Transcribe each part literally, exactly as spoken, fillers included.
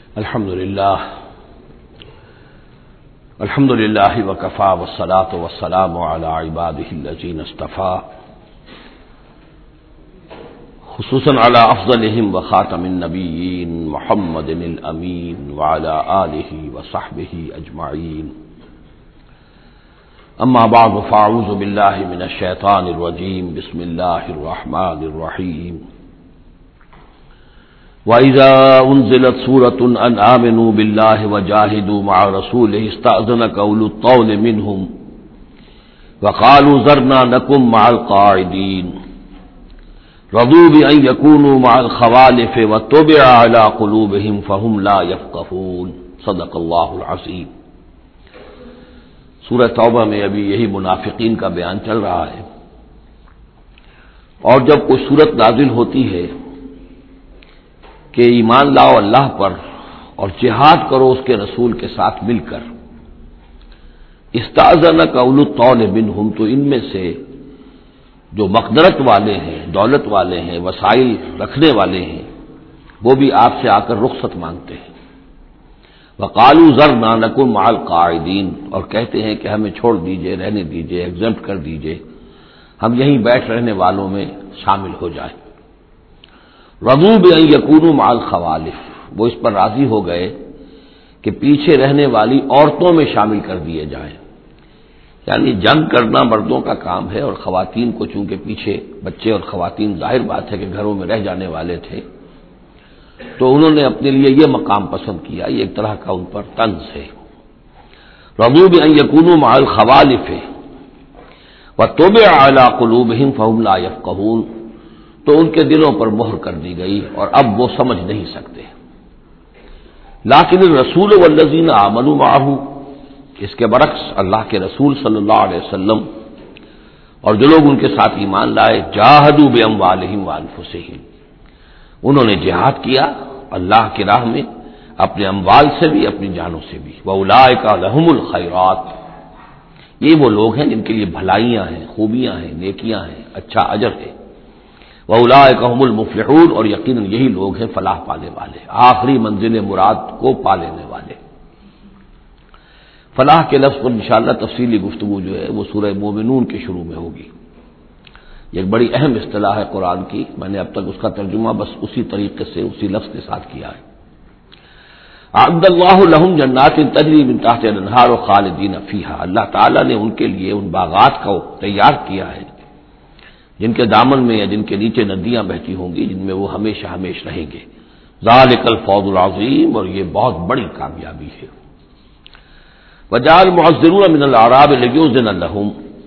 الحمد للہ الحمد للہ وکفی والصلاۃ والسلام علی عبادہ الذین اصطفی خصوصاً علی افضلہم وخاتم النبیین محمد الامین وعلی آلہ وصحبہ اجمعین اما بعد فاعوذ باللہ من الشیطان الرجیم بسم اللہ الرحمن الرحیم وَإِذَا أُنزِلَتْ سُورَةٌ أَنْ آمِنُوا بِاللَّهِ وَجَاهِدُوا مَعَ رَسُولِهِ اسْتَأْذَنَكَ أُولُو الطَّوْلِ مِنْهُمْ وَقَالُوا ذَرْنَا نَكُن مَّعَ الْقَاعِدِينَ رَضُوا بِأَن يَكُونُوا مَعَ الْخَوَالِفِ وَطُبِعَ عَلَى قُلُوبِهِمْ فَهُمْ لَا يَفْقَهُونَ صدق اللہ العظیم۔ سورہ توبہ میں ابھی یہی منافقین کا بیان چل رہا ہے، اور جب کوئی سورت نازل ہوتی ہے کہ ایمان لاؤ اللہ پر اور جہاد کرو اس کے رسول کے ساتھ مل کر، استاذنک اولو الطول منہم، تو ان میں سے جو مقدرت والے ہیں، دولت والے ہیں، وسائل رکھنے والے ہیں، وہ بھی آپ سے آ کر رخصت مانگتے ہیں۔ وقالوا ذرنا نکن مع القاعدین، اور کہتے ہیں کہ ہمیں چھوڑ دیجئے، رہنے دیجئے، ایگزمپٹ کر دیجئے، ہم یہیں بیٹھ رہنے والوں میں شامل ہو جائیں۔ رضوا بأن یکونوا مع الخوالف، وہ اس پر راضی ہو گئے کہ پیچھے رہنے والی عورتوں میں شامل کر دیے جائیں، یعنی جنگ کرنا مردوں کا کام ہے، اور خواتین کو چونکہ پیچھے بچے اور خواتین ظاہر بات ہے کہ گھروں میں رہ جانے والے تھے، تو انہوں نے اپنے لیے یہ مقام پسند کیا، یہ ایک طرح کا ان پر طنز ہے۔ رضوا بأن یکونوا مع الخوالف وطبع علی قلوبہم فہم لا یفقہون، تو ان کے دلوں پر مہر کر دی گئی اور اب وہ سمجھ نہیں سکتے۔ لیکن الرسول والذین آمنوا معہ، اس کے برعکس اللہ کے رسول صلی اللہ علیہ وسلم اور جو لوگ ان کے ساتھ ایمان لائے، جاہدوا باموالہم وانفسہم، انہوں نے جہاد کیا اللہ کی راہ میں، اپنے اموال سے بھی، اپنی جانوں سے بھی۔ واولئک لہم الخیرات، یہ وہ لوگ ہیں جن کے لیے بھلائیاں ہیں، خوبیاں ہیں، نیکیاں ہیں، اچھا اجر ہے۔ وَأُولَٰئِكَ هُمُ الْمُفْلِحُونَ، اور یقیناً یہی لوگ ہیں فلاح پانے والے، آخری منزل مراد کو پا لینے والے۔ فلاح کے لفظ پر انشاءاللہ تفصیلی گفتگو جو ہے وہ سورہ مومنون کے شروع میں ہوگی۔ یہ ایک بڑی اہم اصطلاح ہے قرآن کی، میں نے اب تک اس کا ترجمہ بس اسی طریقے سے اسی لفظ کے ساتھ کیا ہے۔ اعد اللہ لہم جنات تجری من تحتہا الانہار خالدین فیہا، اللہ تعالیٰ نے ان کے لیے ان باغات کو تیار کیا ہے جن کے دامن میں یا جن کے نیچے ندیاں بہتی ہوں گی، جن میں وہ ہمیشہ ہمیشہ رہیں گے۔ ذالک الفوز العظیم، اور یہ بہت بڑی کامیابی ہے۔ وجعل المعذرون من الاعراب لیؤذن لهم،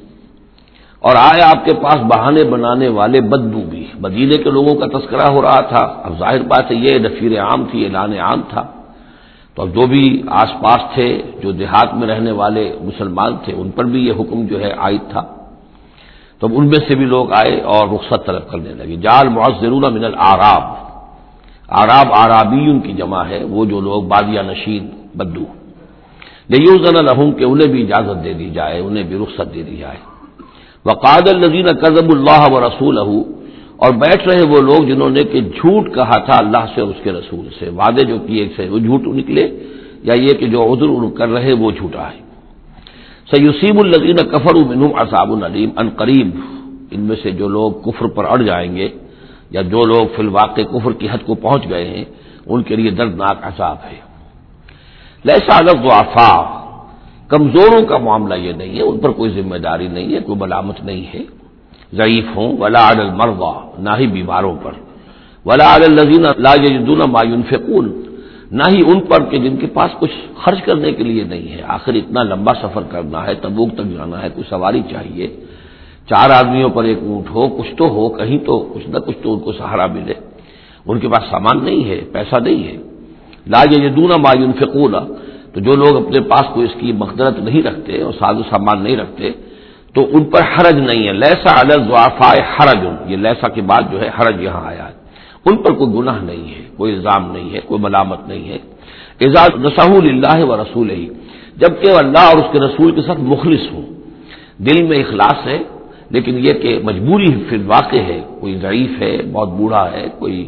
اور آئے آپ کے پاس بہانے بنانے والے بدو بھی، مدینے کے لوگوں کا تذکرہ ہو رہا تھا، اب ظاہر بات ہے یہ نفیر عام تھی، اعلان عام تھا، تو اب جو بھی آس پاس تھے، جو دیہات میں رہنے والے مسلمان تھے، ان پر بھی یہ حکم جو ہے عائد تھا، تو ان میں سے بھی لوگ آئے اور رخصت طلب کرنے لگے۔ جعل معذرون من الاعراب، اعراب اعرابیون کی جمع ہے، وہ جو لوگ بادیہ نشین بدو، لیؤذن لهم، کہ انہیں بھی اجازت دے دی جائے، انہیں بھی رخصت دے دی جائے۔ وقعد الذین کذبوا اللہ ورسولہ، اور بیٹھ رہے وہ لوگ جنہوں نے کہ جھوٹ کہا تھا اللہ سے اور اس کے رسول سے، وعدے جو کیے سے وہ جھوٹ نکلے، یا یہ کہ جو عذر کر رہے وہ جھوٹا ہے۔ سیصیب الذین کفروا منہم عذاب علیم، ان قریب ان میں سے جو لوگ کفر پر اڑ جائیں گے، یا جو لوگ فی الواقع کفر کی حد کو پہنچ گئے ہیں، ان کے لیے دردناک عذاب ہے۔ لیس علی الضعفاء، کمزوروں کا معاملہ یہ نہیں ہے، ان پر کوئی ذمہ داری نہیں ہے، کوئی ملامت نہیں ہے، ضعیف ہوں، ولا علی المرضى، نہ ہی بیماروں پر، ولا علی الذین لا یجدون ما ينفقون، نہ ہی ان پر کہ جن کے پاس کچھ خرچ کرنے کے لیے نہیں ہے۔ آخر اتنا لمبا سفر کرنا ہے، تبوک تک جانا ہے، کوئی سواری چاہیے، چار آدمیوں پر ایک اونٹ ہو، کچھ تو ہو، کہیں تو کچھ نہ کچھ تو ان کو سہارا ملے، ان کے پاس سامان نہیں ہے، پیسہ نہیں ہے۔ لا یجدون ما ينفقون، تو جو لوگ اپنے پاس کوئی اس کی مقدرت نہیں رکھتے اور ساز و سامان نہیں رکھتے، تو ان پر حرج نہیں ہے۔ لیسا علی الضعفاء حرج، یہ لیسا کے بعد جو ہے حرج یہاں آیا ہے، ان پر کوئی گناہ نہیں ہے، کوئی الزام نہیں ہے، کوئی ملامت نہیں ہے۔ اذا نصحوا للہ ورسولہ، جبکہ اللہ اور اس کے رسول کے ساتھ مخلص ہوں، دل میں اخلاص ہے، لیکن یہ کہ مجبوری فی الواقع ہے، کوئی ضعیف ہے، بہت بوڑھا ہے، کوئی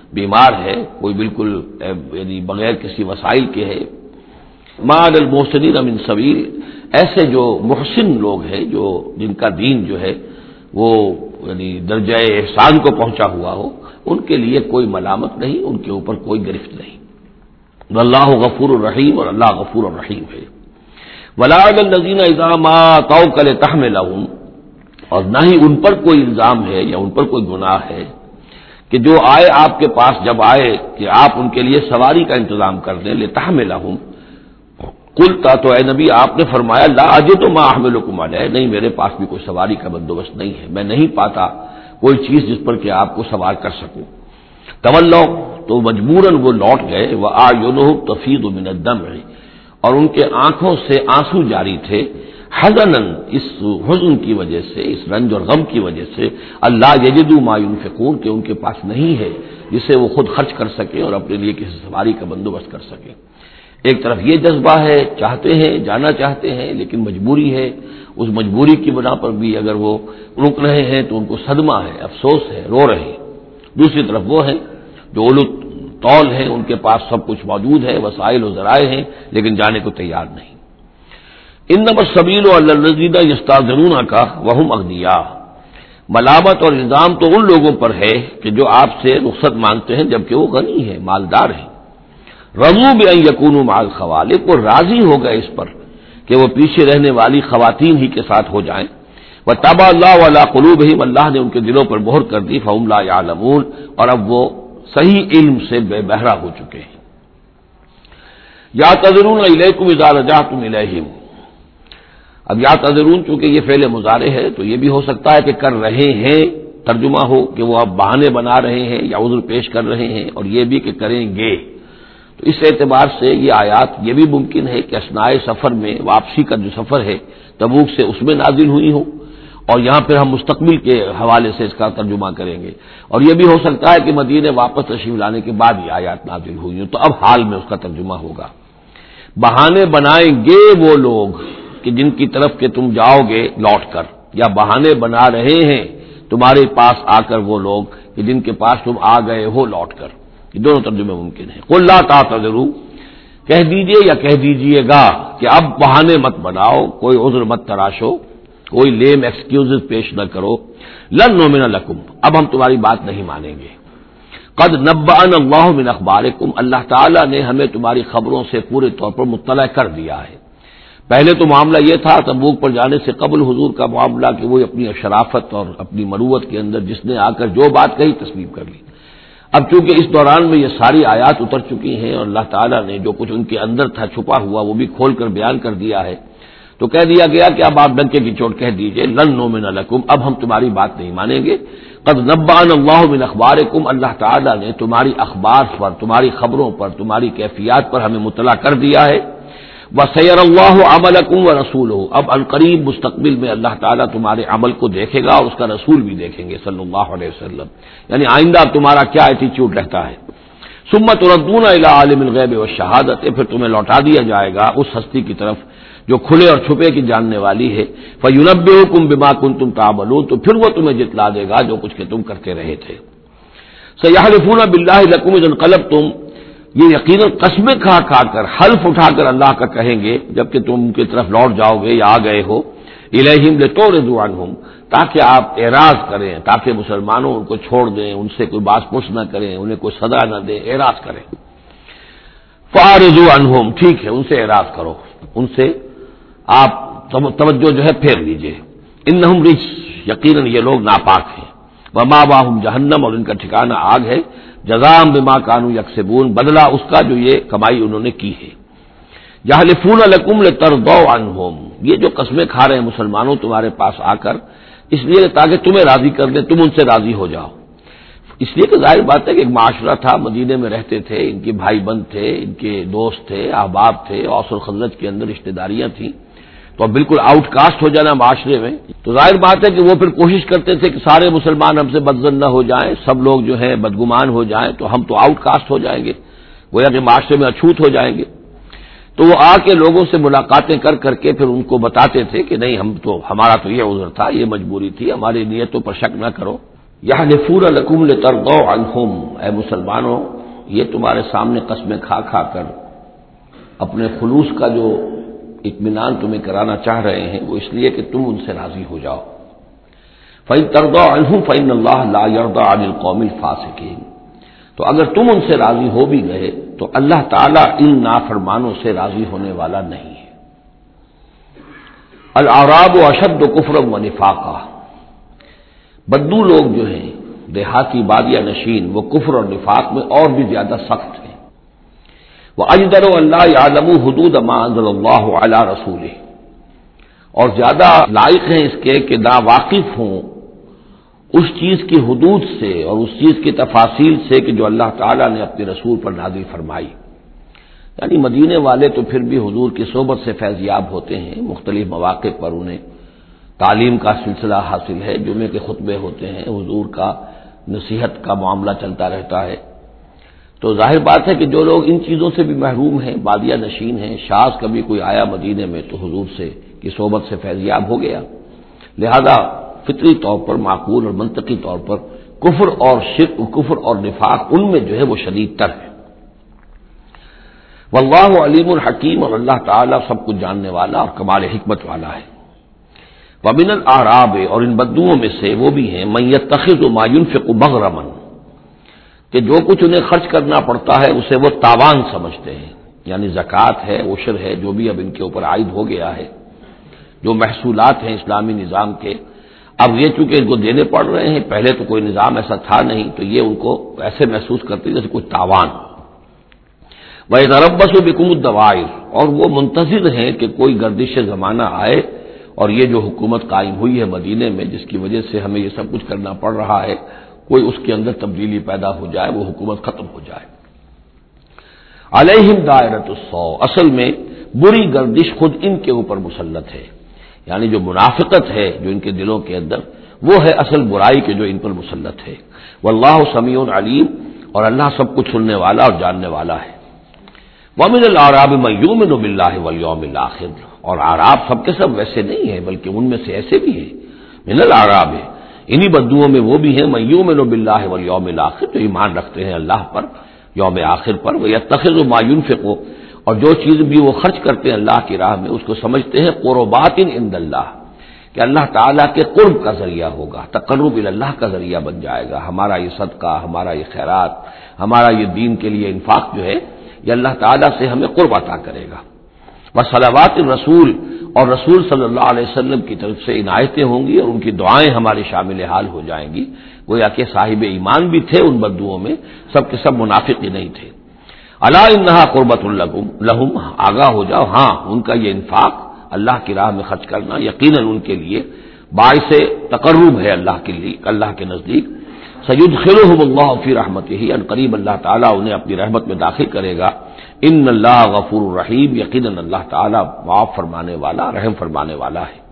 بیمار ہے، کوئی بالکل یعنی بغیر کسی وسائل کے ہے، ما علی المحسنین من سبیل، ایسے جو محسن لوگ ہیں، جو جن کا دین جو ہے وہ یعنی درجہ احسان کو پہنچا ہوا ہو، ان کے لیے کوئی ملامت نہیں، ان کے اوپر کوئی گرفت نہیں۔ واللہ غفور الرحیم، اور اللہ غفور الرحیم ہے۔ ولا علی الذین اذا ما اتوک لتحملهم، اور نہ ہی ان پر کوئی الزام ہے یا ان پر کوئی گناہ ہے کہ جو آئے آپ کے پاس، جب آئے کہ آپ ان کے لیے سواری کا انتظام کر دیں، لتحملهم، قلتا، تو اے نبی آپ نے فرمایا، لا اجد ما احملکم علیہ، نہیں میرے پاس بھی کوئی سواری کا بندوبست نہیں ہے، میں نہیں پاتا کوئی چیز جس پر کہ آپ کو سوار کر سکوں۔ تولوا، تو مجبوراً وہ لوٹ گئے، واعینہم تفیض من الدمع، اور ان کے آنکھوں سے آنسو جاری تھے، حزناً، اس حزن کی وجہ سے، اس رنج اور غم کی وجہ سے، اللہ یجدوا ما ينفقون، کہ ان کے پاس نہیں ہے جسے وہ خود خرچ کر سکیں اور اپنے لیے کسی سواری کا بندوبست کر سکیں۔ ایک طرف یہ جذبہ ہے، چاہتے ہیں، جانا چاہتے ہیں، لیکن مجبوری ہے، اس مجبوری کی بنا پر بھی اگر وہ رک رہے ہیں تو ان کو صدمہ ہے، افسوس ہے، رو رہے ہیں۔ دوسری طرف وہ ہیں جو اولو طول ہیں، ان کے پاس سب کچھ موجود ہے، وسائل و ذرائع ہیں، لیکن جانے کو تیار نہیں۔ انما السبیل علی الذین یستأذنونک وهم اغنیاء، ملامت اور الزام تو ان لوگوں پر ہے کہ جو آپ سے رخصت مانگتے ہیں جبکہ وہ غنی ہیں، مالدار ہیں۔ رضوا بأن یکونوا مع الخوالق، وہ راضی ہو گئے اس پر کہ وہ پیچھے رہنے والی خواتین ہی کے ساتھ ہو جائیں۔ وطبع اللہ علی قلوبہم، اللہ نے ان کے دلوں پر مہر کر دی، فہم لا یعلمون، اور اب وہ صحیح علم سے بے بہرہ ہو چکے ہیں۔ یعتذرون الیکم اذا رجعتم الیہم، اب یعتذرون چونکہ یہ فعل مضارع ہے تو یہ بھی ہو سکتا ہے کہ کر رہے ہیں ترجمہ ہو کہ وہ اب بہانے بنا رہے ہیں یا عذر پیش کر رہے ہیں، اور یہ بھی کہ کریں گے۔ تو اس اعتبار سے یہ آیات یہ بھی ممکن ہے کہ اثناء سفر میں، واپسی کا جو سفر ہے تبوک سے، اس میں نازل ہوئی ہوں، اور یہاں پھر ہم مستقبل کے حوالے سے اس کا ترجمہ کریں گے، اور یہ بھی ہو سکتا ہے کہ مدینے واپس تشریف لانے کے بعد یہ آیات نازل ہوئی ہوں، تو اب حال میں اس کا ترجمہ ہوگا۔ بہانے بنائیں گے وہ لوگ کہ جن کی طرف کہ تم جاؤ گے لوٹ کر، یا بہانے بنا رہے ہیں تمہارے پاس آ کر وہ لوگ کہ جن کے پاس تم آ گئے ہو لوٹ کر، یہ دونوں ترجمے ممکن ہیں۔ قل لا تعتذروا، کہہ دیجئے یا کہہ دیجئے گا کہ اب بہانے مت بناؤ، کوئی عذر مت تراشو، کوئی لیم ایکسکیوز پیش نہ کرو، لن نؤمن لکم، اب ہم تمہاری بات نہیں مانیں گے۔ قد نبأنا اللہ من اخبارکم، اللہ تعالیٰ نے ہمیں تمہاری خبروں سے پورے طور پر مطلع کر دیا ہے۔ پہلے تو معاملہ یہ تھا تبوک پر جانے سے قبل حضور کا معاملہ کہ وہ اپنی شرافت اور اپنی مروت کے اندر جس نے آ کر جو بات کہی تسلیم کر لی۔ اب چونکہ اس دوران میں یہ ساری آیات اتر چکی ہیں اور اللہ تعالیٰ نے جو کچھ ان کے اندر تھا چھپا ہوا وہ بھی کھول کر بیان کر دیا ہے، تو کہہ دیا گیا کہ اب آپ ڈنکے کی چوٹ کہہ دیجئے، لن نؤمن لکم، اب ہم تمہاری بات نہیں مانیں گے۔ قد نبأنا اللہ من اخبارکم، اللہ تعالیٰ نے تمہاری اخبار پر، تمہاری خبروں پر، تمہاری کیفیات پر ہمیں مطلع کر دیا ہے۔ وَسَيَرَ اللَّهُ عَمَلَكُمْ وَرَسُولُهُ، اب عنقریب مستقبل میں اللہ تعالیٰ تمہارے عمل کو دیکھے گا اور اس کا رسول بھی دیکھیں گے صلی اللہ علیہ وسلم، یعنی آئندہ تمہارا کیا ایٹیچیوڈ رہتا ہے۔ ثُمَّ تُرَدُّونَ إِلَىٰ عَالِمِ الْغَيْبِ وَالشَّهَادَةِ، پھر تمہیں لوٹا دیا جائے گا اس ہستی کی طرف جو کھلے اور چھپے کی جاننے والی ہے۔ فَيُنَبِّئُكُم بِمَا كُنتُمْ تَعْمَلُونَ، تو پھر وہ تمہیں جتلا دے گا جو کچھ کہ تم کرتے رہے تھے۔ سَيَحْلِفُونَ بِاللَّهِ لَكُمْ إِذَا انقلبتم، یہ یقیناً قسمیں کھا کھا کر، حلف اٹھا کر اللہ کا کہیں گے جبکہ تم ان کی طرف لوٹ جاؤ گے یا آ گئے ہو، الیہم لتعرضوا عنہم، تاکہ آپ اعراض کریں، تاکہ مسلمانوں ان کو چھوڑ دیں، ان سے کوئی باس پوچھ نہ کریں، انہیں کوئی صدا نہ دیں، اعراض کریں۔ فاعرضوا عنہم، ٹھیک ہے ان سے اعراض کرو، ان سے آپ توجہ جو ہے پھیر لیجئے۔ انہم رجس، یقیناً یہ لوگ ناپاک ہیں۔ ومأواہم جہنم، اور ان کا ٹھکانہ آگ ہے۔ جزاء بما كانوا یکسبون، بدلہ اس کا جو یہ کمائی انہوں نے کی ہے۔ یحلفون لکم لترضوا عنہم، یہ جو قسمیں کھا رہے ہیں مسلمانوں تمہارے پاس آ کر، اس لیے تاکہ تمہیں راضی کر دیں، تم ان سے راضی ہو جاؤ۔ اس لیے کہ ظاہر بات ہے کہ ایک معاشرہ تھا، مدینے میں رہتے تھے، ان کے بھائی بند تھے، ان کے دوست تھے، احباب تھے، اوس اور خزرج کے اندر رشتہ داریاں تھیں، تو اب بالکل آؤٹ کاسٹ ہو جانا معاشرے میں، تو ظاہر بات ہے کہ وہ پھر کوشش کرتے تھے کہ سارے مسلمان ہم سے بدظن نہ ہو جائیں، سب لوگ جو ہیں بدگمان ہو جائیں، تو ہم تو آؤٹ کاسٹ ہو جائیں گے، گویا کہ معاشرے میں اچھوت ہو جائیں گے۔ تو وہ آ کے لوگوں سے ملاقاتیں کر کر کے پھر ان کو بتاتے تھے کہ نہیں، ہم تو، ہمارا تو یہ عذر تھا، یہ مجبوری تھی، ہماری نیتوں پر شک نہ کرو۔ یحلفون لکم لترضوا عنہم، اے مسلمانوں یہ تمہارے سامنے قسمیں کھا کھا کر اپنے خلوص کا جو اطمینان تمہیں کرانا چاہ رہے ہیں وہ اس لیے کہ تم ان سے راضی ہو جاؤ۔ فَإِن تَرْضَوْا عَنْهُمْ فَإِنَّ اللَّهَ لَا يَرْضَىٰ عَنِ الْقَوْمِ الْفَاسِقِينَ، تو اگر تم ان سے راضی ہو بھی گئے تو اللہ تعالیٰ ان نافرمانوں سے راضی ہونے والا نہیں ہے۔ الاعراب اشد کفرا ونفاقا، بدو لوگ جو ہیں دیہاتی بادیہ نشین وہ کفر اور نفاق میں اور بھی زیادہ سخت ہیں۔ وَأَجْدَرُ أَن لَّا يَعْلَمُوا حُدُودَ مَا أَنزَلَ اللَّهُ عَلَىٰ رَسُولِهِ، اور زیادہ لائق ہیں اس کے کہ نا واقف ہوں اس چیز کی حدود سے اور اس چیز کی تفاصیل سے کہ جو اللہ تعالیٰ نے اپنے رسول پر نازل فرمائی۔ یعنی مدینے والے تو پھر بھی حضور کی صحبت سے فیضیاب ہوتے ہیں، مختلف مواقع پر انہیں تعلیم کا سلسلہ حاصل ہے، جمعے کے خطبے ہوتے ہیں، حضور کا نصیحت کا معاملہ چلتا رہتا ہے، تو ظاہر بات ہے کہ جو لوگ ان چیزوں سے بھی محروم ہیں، بادیہ نشین ہیں، شاذ کبھی کوئی آیا مدینے میں تو حضور سے کی صحبت سے فیضیاب ہو گیا، لہذا فطری طور پر معقول اور منطقی طور پر کفر اور شرک، کفر اور نفاق ان میں جو ہے وہ شدید تر ہے۔ واللہ علیم الحکیم، اور اللہ تعالیٰ سب کچھ جاننے والا اور کمال حکمت والا ہے۔ ومن الاعراب، اور ان بدوؤں میں سے وہ بھی ہیں من یتخذ ما ينفق مغرما، کہ جو کچھ انہیں خرچ کرنا پڑتا ہے اسے وہ تاوان سمجھتے ہیں، یعنی زکوٰۃ ہے، عشر ہے، جو بھی اب ان کے اوپر عائد ہو گیا ہے، جو محصولات ہیں اسلامی نظام کے، اب یہ چونکہ ان کو دینے پڑ رہے ہیں، پہلے تو کوئی نظام ایسا تھا نہیں، تو یہ ان کو ایسے محسوس کرتے جیسے کوئی تاوان۔ وَيَتَرَبَّصُ بِكُمُ الدَّوَائِرَ، اور وہ منتظر ہیں کہ کوئی گردش زمانہ آئے اور یہ جو حکومت قائم ہوئی ہے مدینے میں جس کی وجہ سے ہمیں یہ سب کچھ کرنا پڑ رہا ہے، کوئی اس کے اندر تبدیلی پیدا ہو جائے، وہ حکومت ختم ہو جائے۔ علیہم دائرۃ السوء، اصل میں بری گردش خود ان کے اوپر مسلط ہے، یعنی جو منافقت ہے جو ان کے دلوں کے اندر، وہ ہے اصل برائی کے جو ان پر مسلط ہے۔ واللہ سمیع علیم، اور اللہ سب کچھ سننے والا اور جاننے والا ہے۔ ومن الاعراب من یؤمن باللہ والیوم الآخر، اور اعراب سب کے سب ویسے نہیں ہیں بلکہ ان میں سے ایسے بھی ہیں، من الاعراب ہے، انہی بدوؤں میں وہ بھی ہیں من یؤمن باللہ والیوم الآخر، جو ایمان رکھتے ہیں اللہ پر، یوم آخر پر، ویتخذ ما ينفق، اور جو چیز بھی وہ خرچ کرتے ہیں اللہ کی راہ میں اس کو سمجھتے ہیں قربات عند اللہ، کہ اللہ تعالیٰ کے قرب کا ذریعہ ہوگا، تقرب اللہ کا ذریعہ بن جائے گا، ہمارا یہ صدقہ، ہمارا یہ خیرات، ہمارا یہ دین کے لیے انفاق جو ہے یہ اللہ تعالیٰ سے ہمیں قرب عطا کرے گا۔ وصلوات الرسول، اور رسول صلی اللہ علیہ وسلم کی طرف سے عنایتیں ہوں گی اور ان کی دعائیں ہماری شامل حال ہو جائیں گی، گویا کہ صاحب ایمان بھی تھے ان بدوؤں میں، سب کے سب منافق ہی نہیں تھے۔ الا انہا قربۃ لہم، آگاہ ہو جاؤ، ہاں ان کا یہ انفاق اللہ کی راہ میں خرچ کرنا یقیناً ان کے لیے باعث تقرب ہے اللہ کے لیے، اللہ کے نزدیک۔ سیدخلہم اللہ فی رحمتہ، ان قریب اللہ تعالیٰ انہیں اپنی رحمت میں داخل کرے گا۔ ان اللہ غفور الرحیم، یقیناً اللہ تعالیٰ معاف فرمانے والا، رحم فرمانے والا ہے۔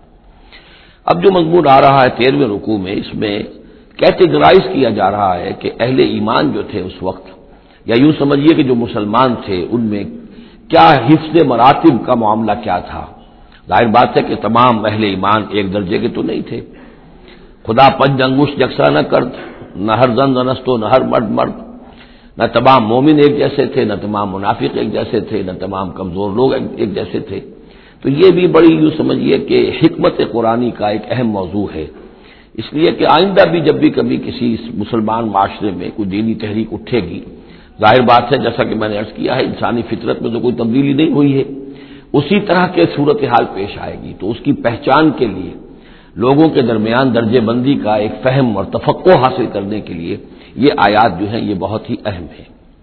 اب جو مضمون آ رہا ہے تیرہویں رکوع میں، اس میں کیٹیگرائز کیا جا رہا ہے کہ اہل ایمان جو تھے اس وقت، یا یوں سمجھیے کہ جو مسلمان تھے ان میں کیا حفظ مراتب کا معاملہ کیا تھا۔ ظاہر بات ہے کہ تمام اہل ایمان ایک درجے کے تو نہیں تھے، خدا پنج انگشت یکساں نہ کرد، نہ ہر زن زنست و نہ ہر مرد مرد، نہ تمام مومن ایک جیسے تھے، نہ تمام منافق ایک جیسے تھے، نہ تمام کمزور لوگ ایک جیسے تھے، تو یہ بھی بڑی یوں سمجھیے کہ حکمت قرآنی کا ایک اہم موضوع ہے، اس لیے کہ آئندہ بھی جب بھی کبھی کسی مسلمان معاشرے میں کوئی دینی تحریک اٹھے گی، ظاہر بات ہے جیسا کہ میں نے عرض کیا ہے انسانی فطرت میں تو کوئی تبدیلی نہیں ہوئی ہے، اسی طرح کے صورتحال پیش آئے گی، تو اس کی پہچان کے لیے لوگوں کے درمیان درجے بندی کا ایک فہم اور تفقع حاصل کرنے کے لیے یہ آیات جو ہیں یہ بہت ہی اہم ہیں۔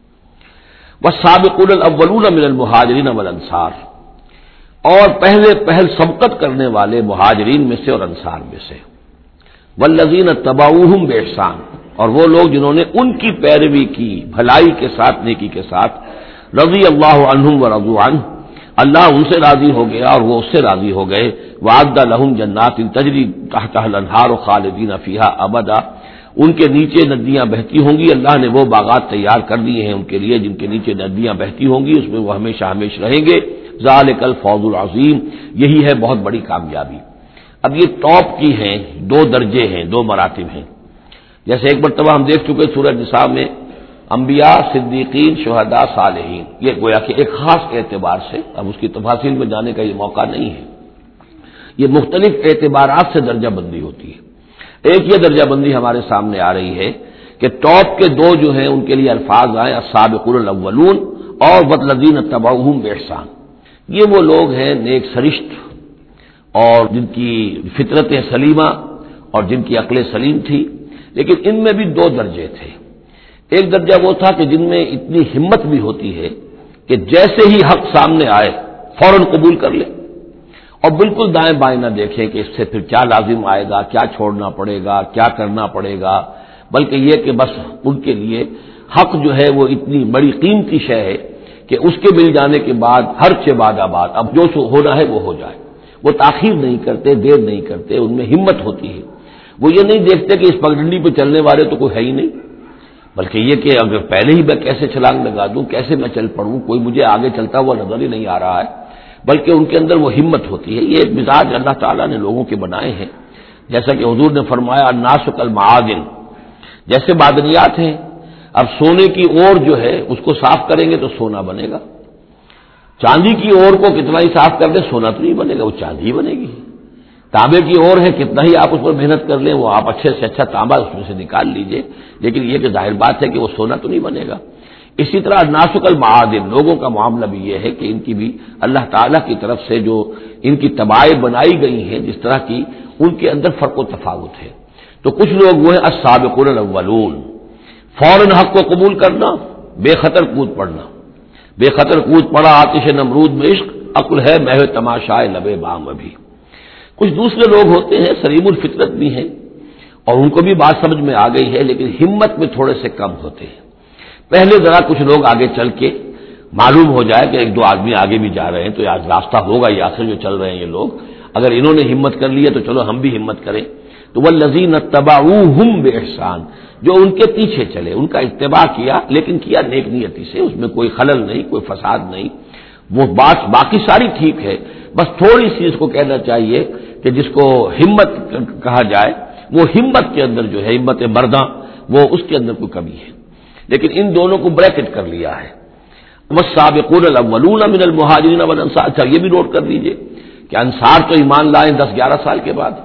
والسابقون الاولون من المہاجرین والانصار، اور پہلے پہل سبقت کرنے والے مہاجرین میں سے اور انصار میں سے، والذین اتبعوہم باحسان، اور وہ لوگ جنہوں نے ان کی پیروی کی بھلائی کے ساتھ، نیکی کے ساتھ، رضی اللہ عنہم ورضوا عنہ، اللہ ان سے راضی ہو گیا اور وہ اس سے راضی ہو گئے، وعد لہم جنات تجری تحتها الانہار خالدین فیہا ابدا، ان کے نیچے ندیاں بہتی ہوں گی، اللہ نے وہ باغات تیار کر دیے ہیں ان کے لیے جن کے نیچے ندیاں بہتی ہوں گی، اس میں وہ ہمیشہ ہمیشہ رہیں گے، ذالک الفوز العظیم، یہی ہے بہت بڑی کامیابی۔ اب یہ ٹاپ کی ہیں، دو درجے ہیں، دو مراتب ہیں، جیسے ایک مرتبہ ہم دیکھ چکے سورہ نساء میں انبیاء، صدیقین، شہداء، صالحین، یہ گویا کہ ایک خاص اعتبار سے، اب اس کی تفاصیل میں جانے کا یہ موقع نہیں ہے، یہ مختلف اعتبارات سے درجہ بندی ہوتی ہے۔ ایک یہ درجہ بندی ہمارے سامنے آ رہی ہے کہ ٹاپ کے دو جو ہیں ان کے لیے الفاظ آئے السابقون الاولون اور والذین اتبعوہم باحسان، یہ وہ لوگ ہیں نیک سرشت اور جن کی فطرت سلیمہ اور جن کی عقل سلیم تھی، لیکن ان میں بھی دو درجے تھے۔ ایک درجہ وہ تھا کہ جن میں اتنی ہمت بھی ہوتی ہے کہ جیسے ہی حق سامنے آئے فوراً قبول کر لے اور بالکل دائیں بائیں نہ دیکھیں کہ اس سے پھر کیا لازم آئے گا، کیا چھوڑنا پڑے گا، کیا کرنا پڑے گا، بلکہ یہ کہ بس ان کے لیے حق جو ہے وہ اتنی بڑی قیمتی شے ہے کہ اس کے مل جانے کے بعد ہر چہ بعد آباد اب جو سو ہونا ہے وہ ہو جائے۔ وہ تاخیر نہیں کرتے، دیر نہیں کرتے، ان میں ہمت ہوتی ہے۔ وہ یہ نہیں دیکھتے کہ اس پگڈنڈی پہ چلنے والے تو کوئی ہے ہی نہیں، بلکہ یہ کہ اگر پہلے ہی میں کیسے چھلانگ لگا دوں، کیسے میں چل پڑوں، کوئی مجھے آگے چلتا ہوا نظر ہی نہیں آ رہا ہے، بلکہ ان کے اندر وہ ہمت ہوتی ہے۔ یہ ایک مزاج اللہ تعالیٰ نے لوگوں کے بنائے ہیں، جیسا کہ حضور نے فرمایا الناس کالمعادن، جیسے معدنیات ہیں۔ اب سونے کی اور جو ہے اس کو صاف کریں گے تو سونا بنے گا، چاندی کی اور کو کتنا ہی صاف کر دیں سونا تو نہیں بنے گا، وہ چاندی بنے گی۔ تانبے کی اور ہے، کتنا ہی آپ اس پر محنت کر لیں وہ آپ اچھے سے اچھا تانبا اس میں سے نکال لیجئے، لیکن یہ کہ ظاہر بات ہے کہ وہ سونا تو نہیں بنے گا۔ اسی طرح الناس کالمعادن، لوگوں کا معاملہ بھی یہ ہے کہ ان کی بھی اللہ تعالیٰ کی طرف سے جو ان کی طبائع بنائی گئی ہیں جس طرح کی، ان کے اندر فرق و تفاوت ہے۔ تو کچھ لوگ وہ ہیں السابقون الاولون، فوراً حق کو قبول کرنا، بے خطر کود پڑنا، بے خطر کود پڑا آتش نمرود میں عشق، عقل ہے محو تماشائے لبے بام ابھی۔ کچھ دوسرے لوگ ہوتے ہیں سلیم الفطرت بھی ہیں اور ان کو بھی بات سمجھ میں آ گئی ہے، لیکن ہمت میں تھوڑے سے کم ہوتے ہیں۔ پہلے ذرا کچھ لوگ آگے چل کے معلوم ہو جائے کہ ایک دو آدمی آگے بھی جا رہے ہیں تو آج راستہ ہوگا، یہ آخر جو چل رہے ہیں یہ لوگ، اگر انہوں نے ہمت کر لی ہے تو چلو ہم بھی ہمت کریں۔ تو والذین اتبعوہم باحسان، جو ان کے پیچھے چلے، ان کا اتباع کیا، لیکن کیا نیک نیتی سے، اس میں کوئی خلل نہیں، کوئی فساد نہیں، وہ بات باقی ساری ٹھیک ہے، بس تھوڑی سی اس کو کہنا چاہیے کہ جس کو ہمت کہا جائے، وہ ہمت کے اندر جو ہے ہمت مرداں، وہ اس کے اندر کوئی کمی ہے، لیکن ان دونوں کو بریکٹ کر لیا ہے۔ والسابقون الاولون من المہاجرین والانصار، اچھا یہ بھی نوٹ کر لیجئے کہ انصار تو ایمان لائے دس گیارہ سال کے بعد۔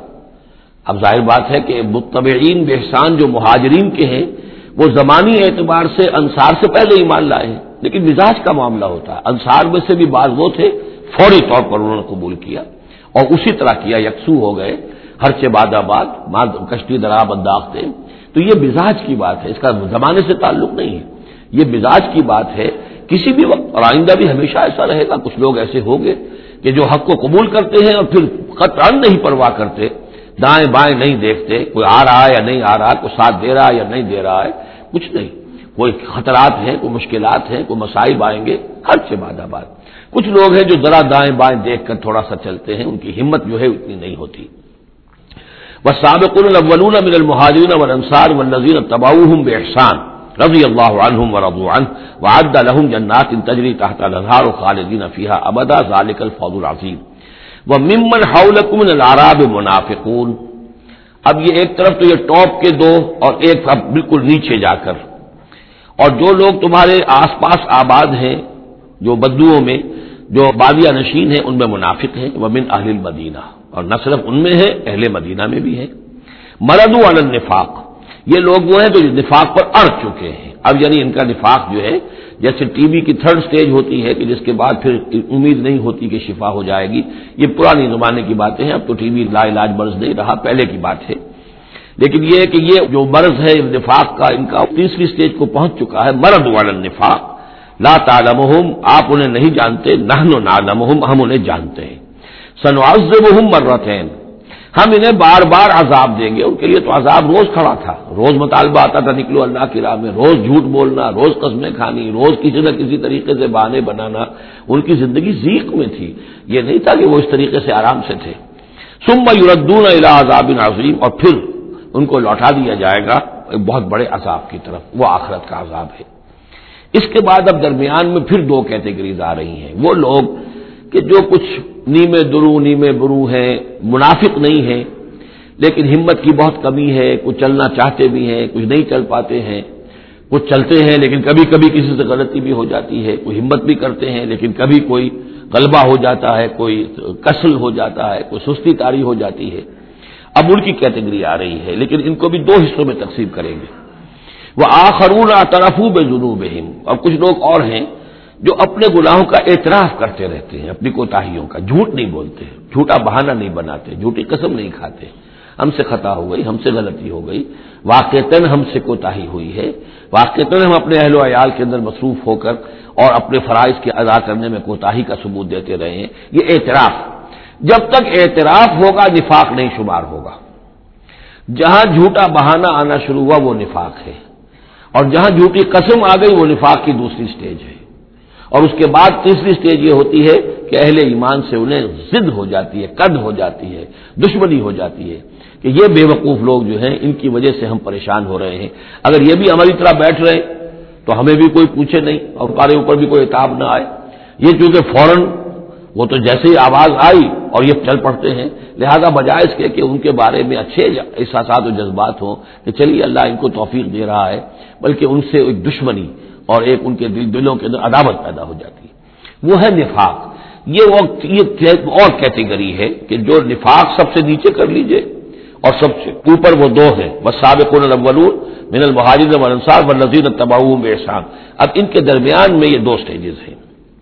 اب ظاہر بات ہے کہ متبعین باحسان جو مہاجرین کے ہیں وہ زمانی اعتبار سے انصار سے پہلے ایمان لائے ہیں، لیکن مزاج کا معاملہ ہوتا ہے۔ انصار میں سے بھی بعض وہ تھے فوری طور پر انہوں نے قبول کیا اور اسی طرح کیا، یکسو ہو گئے، ہر چہ بعد آباد ماں کشتی دراب انداختے۔ تو یہ مزاج کی بات ہے، اس کا زمانے سے تعلق نہیں ہے، یہ مزاج کی بات ہے۔ کسی بھی وقت اور آئندہ بھی ہمیشہ ایسا رہے گا، کچھ لوگ ایسے ہوں گے کہ جو حق کو قبول کرتے ہیں اور پھر قطعاً نہیں پرواہ کرتے، دائیں بائیں نہیں دیکھتے، کوئی آ رہا ہے یا نہیں آ رہا، کوئی ساتھ دے رہا ہے یا نہیں دے رہا ہے، کچھ نہیں، کوئی خطرات ہیں، کوئی مشکلات ہیں، کوئی مصائب آئیں گے، ہر سے بعد آباد۔ کچھ لوگ ہیں جو ذرا دائیں بائیں دیکھ کر تھوڑا سا چلتے ہیں، ان کی ہمت جو ہے اتنی نہیں ہوتی۔ والسابقون الاولون من المہاجرین والانصار والذین اتبعوہم باحسان رضی اللہ عنہم ورضوا عنہ وأعد لهم جنات تجری تحتها الانہار خالدین فیہا ابدا ذلک الفوز العظیم وممن حولکم من الاعراب منافقون۔ اب یہ ایک طرف تو یہ ٹاپ کے دو اور ایک اب بالکل نیچے جا کر، اور جو لوگ تمہارے آس پاس آباد ہیں جو بدوؤں میں، جو بادیہ نشین ہیں، ان میں منافق ہیں، ومن اہل المدینہ، اور نہ صرف ان میں ہے اہل مدینہ میں بھی ہے۔ مردوا علی النفاق، یہ لوگ وہ ہیں جو نفاق پر اڑ چکے ہیں۔ اب یعنی ان کا نفاق جو ہے جیسے ٹی بی کی تھرڈ سٹیج ہوتی ہے کہ جس کے بعد پھر امید نہیں ہوتی کہ شفا ہو جائے گی، یہ پرانی زمانے کی باتیں ہیں، اب تو ٹی بی لا علاج مرض نہیں رہا، پہلے کی بات ہے۔ لیکن یہ ہے کہ یہ جو مرض ہے نفاق کا، ان کا تیسری سٹیج کو پہنچ چکا ہے۔ مردوا علی النفاق لا تعلمہم، آپ انہیں نہیں جانتے، نحن نعلمہم، ہم انہیں جانتے ہیں۔ سنعذبہم مرتین، ہم انہیں بار بار عذاب دیں گے۔ ان کے لیے تو عذاب روز کھڑا تھا، روز مطالبہ آتا تھا نکلو اللہ کی راہ میں، روز جھوٹ بولنا، روز قسمیں کھانی، روز کسی نہ کسی طریقے سے بہانے بنانا، ان کی زندگی ضیق میں تھی، یہ نہیں تھا کہ وہ اس طریقے سے آرام سے تھے۔ ثم یردون الی عذاب عظیم، اور پھر ان کو لوٹا دیا جائے گا ایک بہت بڑے عذاب کی طرف، وہ آخرت کا عذاب ہے۔ اس کے بعد اب درمیان میں پھر دو کیٹیگریز آ رہی ہیں، وہ لوگ کہ جو کچھ نیمے درو نیمے برو ہیں، منافق نہیں ہیں لیکن ہمت کی بہت کمی ہے، کچھ چلنا چاہتے بھی ہیں، کچھ نہیں چل پاتے ہیں، کچھ چلتے ہیں لیکن کبھی کبھی کسی سے غلطی بھی ہو جاتی ہے، کوئی ہمت بھی کرتے ہیں لیکن کبھی کوئی غلبہ ہو جاتا ہے، کوئی کسل ہو جاتا ہے، کوئی سستی طاری ہو جاتی ہے۔ اب ان کی کیٹیگری آ رہی ہے، لیکن ان کو بھی دو حصوں میں تقسیم کریں گے۔ وآخرون اعترفوا بذنوبہم، اور کچھ لوگ اور ہیں جو اپنے گناہوں کا اعتراف کرتے رہتے ہیں، اپنی کوتاہیوں کا، جھوٹ نہیں بولتے، جھوٹا بہانہ نہیں بناتے، جھوٹی قسم نہیں کھاتے، ہم سے خطا ہو گئی، ہم سے غلطی ہو گئی، واقعتاً ہم سے کوتاہی ہوئی ہے، واقعتاً ہم اپنے اہل و عیال کے اندر مصروف ہو کر اور اپنے فرائض کے ادا کرنے میں کوتاہی کا ثبوت دیتے رہے ہیں۔ یہ اعتراف، جب تک اعتراف ہوگا نفاق نہیں شمار ہوگا۔ جہاں جھوٹا بہانہ آنا شروع ہوا وہ نفاق ہے، اور جہاں جھوٹی قسم آ گئی وہ نفاق کی دوسری سٹیج ہے، اور اس کے بعد تیسری سٹیج یہ ہوتی ہے کہ اہل ایمان سے انہیں ضد ہو جاتی ہے، قد ہو جاتی ہے، دشمنی ہو جاتی ہے کہ یہ بے وقوف لوگ جو ہیں ان کی وجہ سے ہم پریشان ہو رہے ہیں، اگر یہ بھی ہماری طرح بیٹھ رہے تو ہمیں بھی کوئی پوچھے نہیں اور ہمارے اوپر بھی کوئی عتاب نہ آئے۔ یہ چونکہ فوراً وہ تو جیسے ہی آواز آئی اور یہ چل پڑتے ہیں، لہذا بجائے اس کے کہ ان کے بارے میں اچھے احساسات و جذبات ہوں کہ چلیے اللہ ان کو توفیق دے رہا ہے، بلکہ ان سے ایک دشمنی اور ایک ان کے دل دلوں کے اندر عداوت پیدا ہو جاتی ہے، وہ ہے نفاق۔ یہ وقت یہ اور کیٹیگری ہے کہ جو نفاق سب سے نیچے کر لیجئے اور سب سے اوپر وہ دو ہیں، والسابقون الاولون من المہاجرین والانصار والذین اتبعوہم بإحسان۔ اب ان کے درمیان میں یہ دو سٹیجز ہیں۔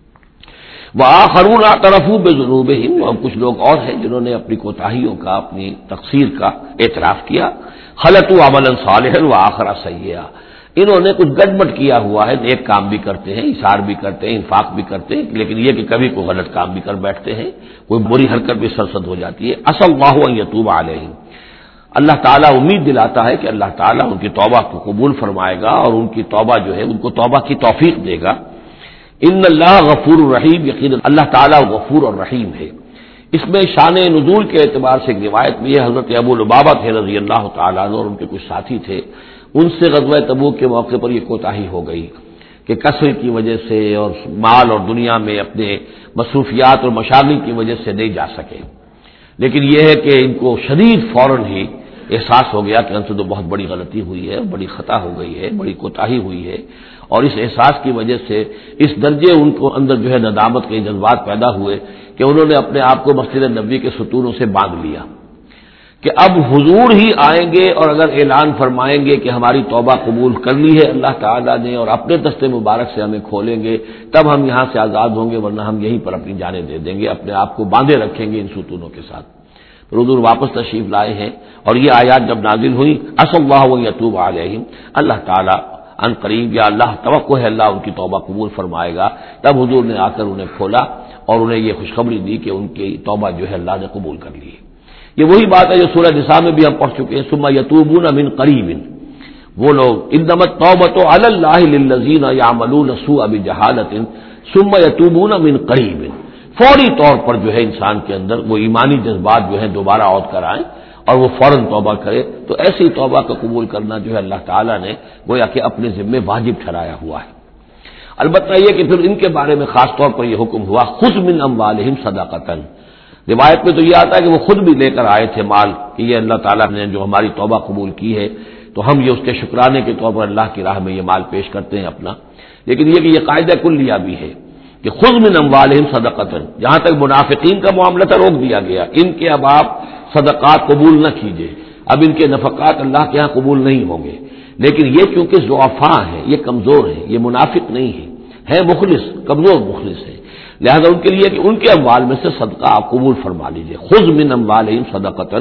وآخرون اعترفوا بذنوبہم، اور کچھ لوگ اور ہیں جنہوں نے اپنی کوتاہیوں کا، اپنی تقصیر کا اعتراف کیا۔ خلطوا عملا صالحا وآخر سیئا، انہوں نے کچھ گڑبڑ کیا ہوا ہے، نیک کام بھی کرتے ہیں، اثار بھی کرتے ہیں، انفاق بھی کرتے ہیں، لیکن یہ کہ کبھی کوئی غلط کام بھی کر بیٹھتے ہیں، کوئی بری حرکت بھی سرزد ہو جاتی ہے۔ عسى الله ان يتوب عليهم، اللہ تعالیٰ امید دلاتا ہے کہ اللہ تعالیٰ ان کی توبہ کو قبول فرمائے گا اور ان کی توبہ جو ہے ان کو توبہ کی توفیق دے گا۔ ان اللہ غفور الرحیم، یقینا اللہ تعالیٰ غفور اور رحیم ہے۔ اس میں شان نزول کے اعتبار سے ایک روایت بھی ہے، حضرت ابو لبابہ تھے رضی اللہ تعالیٰ عنہ اور ان کے کچھ ساتھی تھے، ان سے غزوہ تبوک کے موقع پر یہ کوتاہی ہو گئی کہ کثرت کی وجہ سے اور مال اور دنیا میں اپنے مصروفیات اور مشاغل کی وجہ سے نہیں جا سکے، لیکن یہ ہے کہ ان کو شدید فوراً ہی احساس ہو گیا کہ ان سے تو بہت بڑی غلطی ہوئی ہے، بڑی خطا ہو گئی ہے، بڑی کوتاہی ہوئی ہے، اور اس احساس کی وجہ سے اس درجے ان کو اندر جو ہے ندامت کے جذبات پیدا ہوئے کہ انہوں نے اپنے آپ کو مسجد نبوی کے ستونوں سے باندھ لیا کہ اب حضور ہی آئیں گے اور اگر اعلان فرمائیں گے کہ ہماری توبہ قبول کر لی ہے اللہ تعالیٰ نے اور اپنے دست مبارک سے ہمیں کھولیں گے، تب ہم یہاں سے آزاد ہوں گے، ورنہ ہم یہیں پر اپنی جانیں دے دیں گے، اپنے آپ کو باندھے رکھیں گے ان ستونوں کے ساتھ۔ پھر حضور واپس تشریف لائے ہیں اور یہ آیات جب نازل ہوئی عسى الله ان يتوب عليهم، اللہ تعالیٰ ان قریب یا اللہ توقع ہے اللہ ان کی توبہ قبول فرمائے گا، تب حضور نے آ کر انہیں کھولا اور انہیں یہ خوشخبری دی کہ ان کی توبہ جو ہے اللہ نے قبول کر لی ہے۔ یہ وہی بات ہے جو سورہ نساء میں بھی ہم پڑھ چکے ہیں، ثم یتوبون من قریب، وہ لوگ انما التوبۃ علی اللہ للذین یعملون السوء بجہالۃ ثم یتوبون من قریب، فوری طور پر جو ہے انسان کے اندر وہ ایمانی جذبات جو ہیں دوبارہ عود کر آئیں اور وہ فوراً توبہ کرے، تو ایسی توبہ کا قبول کرنا جو ہے اللہ تعالیٰ نے گویا کہ اپنے ذمے واجب ٹھہرایا ہوا ہے۔ البتہ یہ کہ پھر ان کے بارے میں خاص طور پر یہ حکم ہوا خذ من اموالہم صدقۃ، روایت میں تو یہ آتا ہے کہ وہ خود بھی لے کر آئے تھے مال کہ یہ اللہ تعالیٰ نے جو ہماری توبہ قبول کی ہے تو ہم یہ اس کے شکرانے کے طور پر اللہ کی راہ میں یہ مال پیش کرتے ہیں اپنا، لیکن یہ کہ یہ قاعدہ کلیہ بھی ہے کہ خذ من اموالہم صدقۃ، جہاں تک منافقین کا معاملہ تھا روک دیا گیا، ان کے اب آپ صدقات قبول نہ کیجیے، اب ان کے نفقات اللہ کے ہاں قبول نہیں ہوں گے، لیکن یہ چونکہ ضعفاء ہیں، یہ کمزور ہیں، یہ منافق نہیں ہیں، ہے مخلص، کمزور مخلص ہے، لہذا ان کے لیے کہ ان کے اموال میں سے صدقہ آپ قبول فرما لیجیے، خذ من اموالہم صدقۃ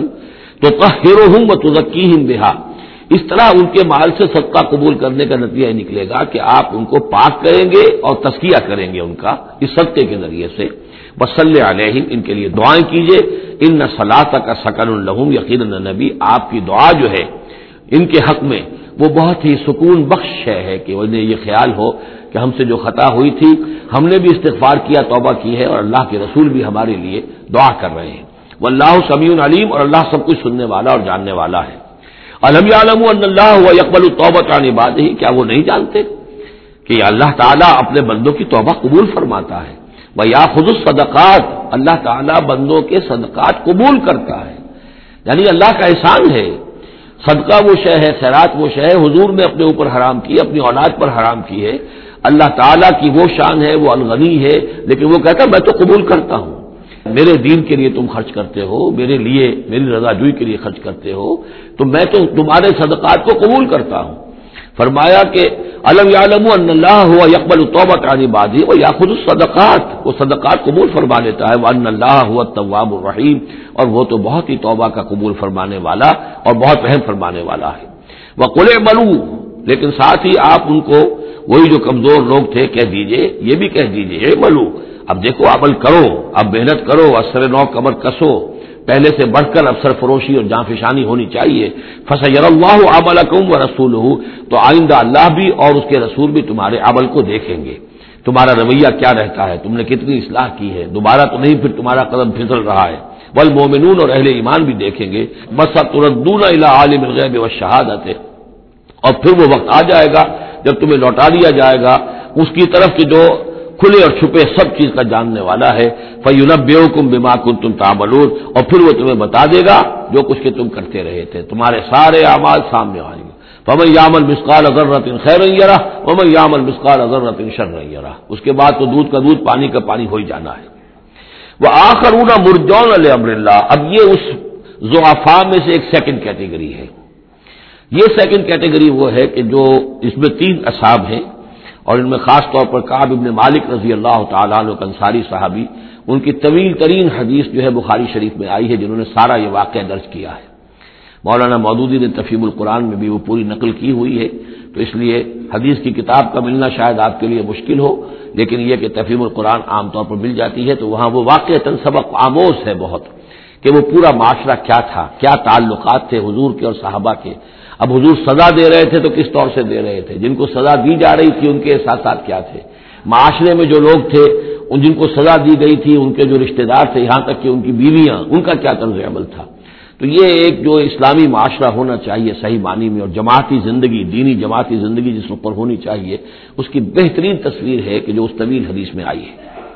تطہرہم وتزکیہم بہا، اس طرح ان کے مال سے صدقہ قبول کرنے کا نتیجہ یہ نکلے گا کہ آپ ان کو پاک کریں گے اور تزکیہ کریں گے ان کا اس صدقے کے ذریعے سے۔ وصلی علیہم، ان کے لیے دعائیں کیجیے، ان صلاتک سکن لہم، یقیناً نبی آپ کی دعا جو ہے ان کے حق میں وہ بہت ہی سکون بخش ہے کہ انہیں یہ خیال ہو کہ ہم سے جو خطا ہوئی تھی ہم نے بھی استغفار کیا، توبہ کی ہے، اور اللہ کے رسول بھی ہمارے لیے دعا کر رہے ہیں۔ واللہ سمیع علیم، اور اللہ سب کچھ سننے والا اور جاننے والا ہے۔ الم یعلموا ان اللہ هو يقبل التوبۃ عن عبادہ، کیا وہ نہیں جانتے کہ اللہ تعالیٰ اپنے بندوں کی توبہ قبول فرماتا ہے؟ وَيَأْخُذُ الصَّدَقَاتِ، اللہ تعالیٰ بندوں کے صدقات قبول کرتا ہے۔ یعنی اللہ کا احسان ہے. صدقہ وہ شے ہے، خیرات وہ شے ہے، حضور نے اپنے اوپر حرام کی، اپنی اولاد پر حرام کی ہے. اللہ تعالیٰ کی وہ شان ہے، وہ الغنی ہے، لیکن وہ کہتا میں تو قبول کرتا ہوں. میرے دین کے لیے تم خرچ کرتے ہو، میرے لیے میری رضا جوئی کے لیے خرچ کرتے ہو، تو میں تو تمہارے صدقات کو قبول کرتا ہوں. فرمایا کہ الم یعلموا ان اللہ هو يقبل التوبۃ عن عباده ويأخذ الصدقات، وہ صدقات قبول فرما لیتا ہے. وان اللہ هو التواب الرحیم، اور وہ تو بہت ہی توبہ کا قبول فرمانے والا اور بہت رحم فرمانے والا ہے. وقل اعملوا، لیکن ساتھ ہی آپ ان کو، وہی جو کمزور لوگ تھے، کہہ دیجئے، یہ بھی کہہ دیجئے اعملوا، اب دیکھو عمل کرو، اب محنت کرو، اثر نو کمر کسو، پہلے سے بڑھ کر افسر فروشی اور جاں فشانی ہونی چاہیے. فَسَيَرَى اللَّهُ عَمَلَكُمْ وَرَسُولُهُ، تو آئندہ اللہ بھی اور اس کے رسول بھی تمہارے عمل کو دیکھیں گے، تمہارا رویہ کیا رہتا ہے، تم نے کتنی اصلاح کی ہے، دوبارہ تو نہیں پھر تمہارا قدم پھسل رہا ہے. والمومنون، اور اہل ایمان بھی دیکھیں گے. وَسَتُرَدُّونَ إِلَىٰ عَالِمِ الْغَيْبِ وَالشَّهَادَةِ، اور پھر وہ وقت آ جائے گا جب تمہیں لوٹا دیا جائے گا اس کی طرف کہ جو کھلے اور چھپے سب چیز کا جاننے والا ہے. فَيُنَبِّئُكُم بِمَا كُنتُمْ تَعْمَلُونَ، اور پھر وہ تمہیں بتا دے گا جو کچھ کہ تم کرتے رہے تھے، تمہارے سارے اعمال سامنے آئیں گے. فَمَن يَعْمَلْ مِثْقَالَ ذَرَّةٍ خَيْرًا يَرَهُ وَمَن يَعْمَلْ مِثْقَالَ ذَرَّةٍ شَرًّا يَرَهُ. اس کے بعد تو دودھ کا دودھ، پانی کا پانی ہو ہی جانا ہے. وَآخَرُونَ مُرْجَوْنَ لِأَمْرِ اللَّهِ، اب یہ اس ضعفاء میں سے ایک سیکنڈ کیٹیگری ہے. یہ سیکنڈ کیٹیگری وہ ہے کہ جو اس میں تین اصحاب ہیں، اور ان میں خاص طور پر کعب ابن مالک رضی اللہ تعالیٰ عنہ انصاری صحابی، ان کی طویل ترین حدیث جو ہے بخاری شریف میں آئی ہے، جنہوں نے سارا یہ واقعہ درج کیا ہے. مولانا مودودی نے تفہیم القرآن میں بھی وہ پوری نقل کی ہوئی ہے، تو اس لیے حدیث کی کتاب کا ملنا شاید آپ کے لیے مشکل ہو، لیکن یہ کہ تفہیم القرآن عام طور پر مل جاتی ہے، تو وہاں وہ واقعتاً سبق آموز ہے بہت، کہ وہ پورا معاشرہ کیا تھا، کیا تعلقات تھے حضور کے اور صحابہ کے. اب حضور سزا دے رہے تھے تو کس طور سے دے رہے تھے، جن کو سزا دی جا رہی تھی ان کے احساسات کیا تھے، معاشرے میں جو لوگ تھے ان جن کو سزا دی گئی تھی ان کے جو رشتہ دار تھے، یہاں تک کہ ان کی بیویاں، ان کا کیا طرز عمل تھا. تو یہ ایک جو اسلامی معاشرہ ہونا چاہیے صحیح معنی میں، اور جماعتی زندگی، دینی جماعتی زندگی جس پر ہونی چاہیے، اس کی بہترین تصویر ہے کہ جو اس طویل حدیث میں آئی ہے.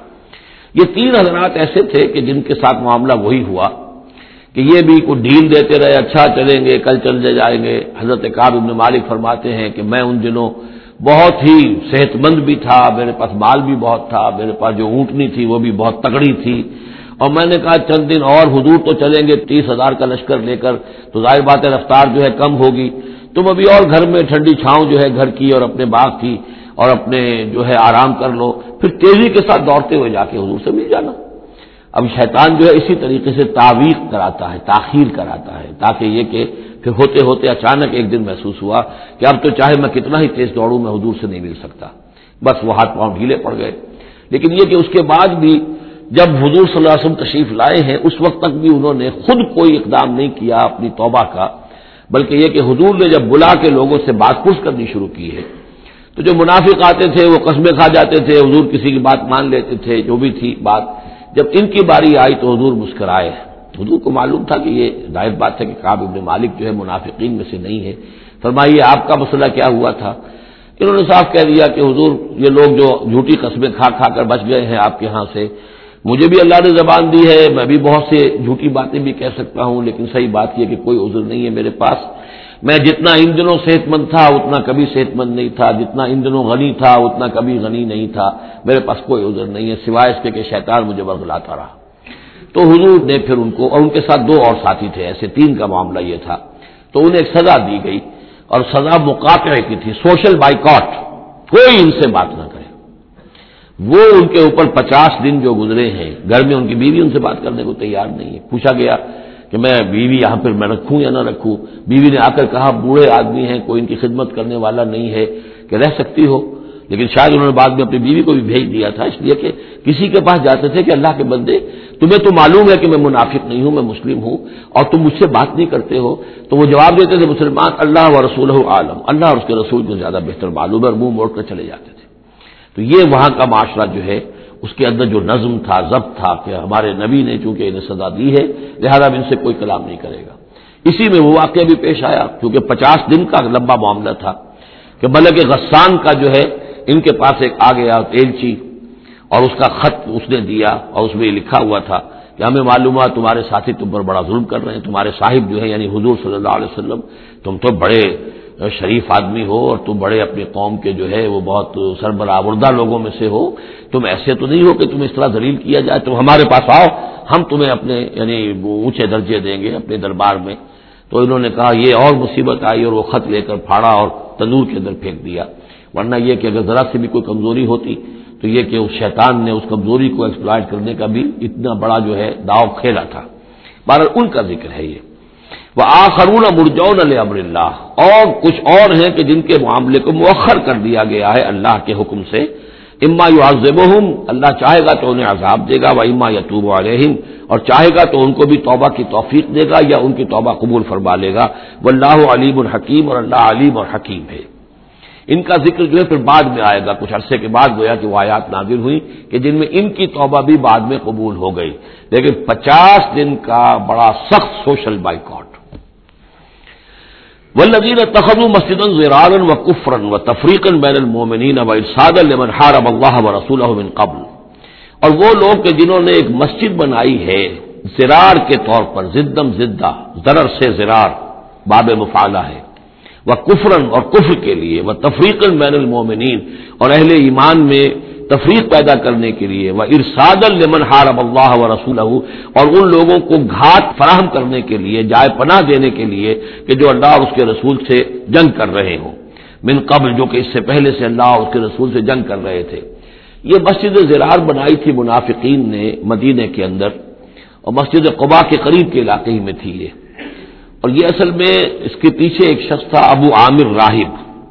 یہ تین حضرات ایسے تھے کہ جن کے ساتھ معاملہ وہی ہوا کہ یہ بھی کوئی ڈھیل دیتے رہے، اچھا چلیں گے، کل چلے جائیں گے. حضرت کعب ابن مالک فرماتے ہیں کہ میں ان دنوں بہت ہی صحت مند بھی تھا، میرے پاس مال بھی بہت تھا، میرے پاس جو اونٹنی تھی وہ بھی بہت تگڑی تھی، اور میں نے کہا چند دن اور حضور تو چلیں گے تیس ہزار کا لشکر لے کر، تو ظاہر بات ہے رفتار جو ہے کم ہوگی، تم ابھی اور گھر میں ٹھنڈی چھاؤں جو ہے گھر کی اور اپنے باغ کی اور اپنے جو ہے آرام کر لو، پھر تیزی کے ساتھ دوڑتے ہوئے جا کے حضور سے مل جانا. اب شیطان جو ہے اسی طریقے سے تعویق کراتا ہے، تاخیر کراتا ہے، تاکہ یہ کہ پھر ہوتے ہوتے اچانک ایک دن محسوس ہوا کہ اب تو چاہے میں کتنا ہی تیز دوڑوں میں حضور سے نہیں مل سکتا، بس وہ ہاتھ پاؤں ڈھیلے پڑ گئے. لیکن یہ کہ اس کے بعد بھی جب حضور صلی اللہ علیہ وسلم تشریف لائے ہیں اس وقت تک بھی انہوں نے خود کوئی اقدام نہیں کیا اپنی توبہ کا، بلکہ یہ کہ حضور نے جب بلا کے لوگوں سے بات پوچھ کرنی شروع کی ہے تو جو منافق آتے تھے وہ قسمیں کھا جاتے تھے، حضور کسی کی بات مان لیتے تھے، جو بھی تھی بات. جب ان کی باری آئی تو حضور مسکرائے. حضور کو معلوم تھا کہ یہ ظاہر بات ہے کہ کعب ابن مالک جو ہے منافقین میں سے نہیں ہے. فرمائیے آپ کا مسئلہ کیا ہوا تھا؟ انہوں نے صاف کہہ دیا کہ حضور یہ لوگ جو جھوٹی قسمیں کھا کھا کر بچ گئے ہیں آپ کے ہاں سے، مجھے بھی اللہ نے زبان دی ہے، میں بھی بہت سے جھوٹی باتیں بھی کہہ سکتا ہوں، لیکن صحیح بات یہ کہ کوئی عذر نہیں ہے میرے پاس. میں جتنا ان دنوں صحت مند تھا اتنا کبھی صحت مند نہیں تھا، جتنا ان دنوں غنی تھا اتنا کبھی غنی نہیں تھا، میرے پاس کوئی عذر نہیں ہے سوائے اس کے کہ شیطان مجھے ورغلاتا رہا. تو حضور نے پھر ان کو، اور ان کے ساتھ دو اور ساتھی تھے، ایسے تین کا معاملہ یہ تھا، تو انہیں ایک سزا دی گئی، اور سزا مقاطعے کی تھی، سوشل بائیکاٹ، کوئی ان سے بات نہ کرے. وہ ان کے اوپر پچاس دن جو گزرے ہیں، گھر میں ان کی بیوی ان سے بات کرنے کو تیار نہیں ہے. پوچھا گیا کہ میں بیوی یہاں پہ میں رکھوں یا نہ رکھوں؟ بیوی نے آ کر کہا بوڑھے آدمی ہیں، کوئی ان کی خدمت کرنے والا نہیں ہے کہ رہ سکتی ہو. لیکن شاید انہوں نے بعد میں اپنی بیوی کو بھی بھیج دیا تھا، اس لیے کہ کسی کے پاس جاتے تھے کہ اللہ کے بندے تمہیں تو معلوم ہے کہ میں منافق نہیں ہوں، میں مسلم ہوں، اور تم مجھ سے بات نہیں کرتے ہو. تو وہ جواب دیتے تھے مسلمان اللہ و رسولہ عالم، اللہ اور اس کے رسول کو زیادہ بہتر معلوم ہے، اور منہ موڑ کر چلے جاتے تھے. تو یہ وہاں کا معاشرہ جو ہے اس کے اندر جو نظم تھا، ضبط تھا کہ ہمارے نبی نے چونکہ انہیں سزا دی ہے لہذا ان سے کوئی کلام نہیں کرے گا. اسی میں وہ واقعہ بھی پیش آیا کیونکہ پچاس دن کا لمبا معاملہ تھا کہ ملک غسان کا جو ہے ان کے پاس ایک آ گیا تیلچی، اور اس کا خط اس نے دیا، اور اس میں یہ لکھا ہوا تھا کہ ہمیں معلوم ہے تمہارے ساتھی تم پر بڑا ظلم کر رہے ہیں، تمہارے صاحب جو ہے یعنی حضور صلی اللہ علیہ وسلم، تم تو بڑے شریف آدمی ہو اور تم بڑے اپنی قوم کے جو ہے وہ بہت سربراہ لوگوں میں سے ہو، تم ایسے تو نہیں ہو کہ تم اس طرح ذلیل کیا جائے، تم ہمارے پاس آؤ، ہم تمہیں اپنے یعنی اونچے درجے دیں گے اپنے دربار میں۔ تو انہوں نے کہا یہ اور مصیبت آئی اور وہ خط لے کر پھاڑا اور تندور کے اندر پھینک دیا، ورنہ یہ کہ اگر ذرا سی بھی کوئی کمزوری ہوتی تو یہ کہ اس شیطان نے اس کمزوری کو ایکسپلائٹ کرنے کا بھی اتنا بڑا جو ہے داؤ کھیلا تھا۔ بہرحال ان کا ذکر ہے یہ۔ وآخرون مرجون لامر اللہ، اور کچھ اور ہیں کہ جن کے معاملے کو مؤخر کر دیا گیا ہے اللہ کے حکم سے، اما یعذبہم، اللہ چاہے گا تو انہیں عذاب دے گا، واما یتوب علیہم، اور چاہے گا تو ان کو بھی توبہ کی توفیق دے گا یا ان کی توبہ قبول فرما لے گا، واللہ علیم الحکیم، اور اللہ علیم اور حکیم ہے۔ ان کا ذکر جو ہے پھر بعد میں آئے گا، کچھ عرصے کے بعد گویا کہ وہ آیات نازل ہوئی کہ جن میں ان کی توبہ بھی بعد میں قبول ہو گئی، لیکن پچاس دن کا بڑا سخت سوشل بائیکاٹ۔ والذین اتخذوا مسجدا ضرارا وکفرا وتفریقا بین المؤمنین وارصادا لمن حارب اللہ ورسولہ من قبل، اور وہ لوگ کہ جنہوں نے ایک مسجد بنائی ہے ضرار کے طور پر، زدم زدہ، ضرر سے ضرار باب مفعلہ ہے، وکفرا اور کفر کے لیے، وتفریقا بین المؤمنین اور اہل ایمان میں تفریق پیدا کرنے کے لیے، وارصادا لمن حارب اللہ ورسولہ، اور ان لوگوں کو گھات فراہم کرنے کے لیے، جائے پناہ دینے کے لیے کہ جو اللہ اور اس کے رسول سے جنگ کر رہے ہوں، من قبل، جو کہ اس سے پہلے سے اللہ اور اس کے رسول سے جنگ کر رہے تھے۔ یہ مسجد ضرار بنائی تھی منافقین نے مدینے کے اندر، اور مسجد قباء کے قریب کے علاقے ہی میں تھی یہ، اور یہ اصل میں اس کے پیچھے ایک شخص تھا ابو عامر راہب،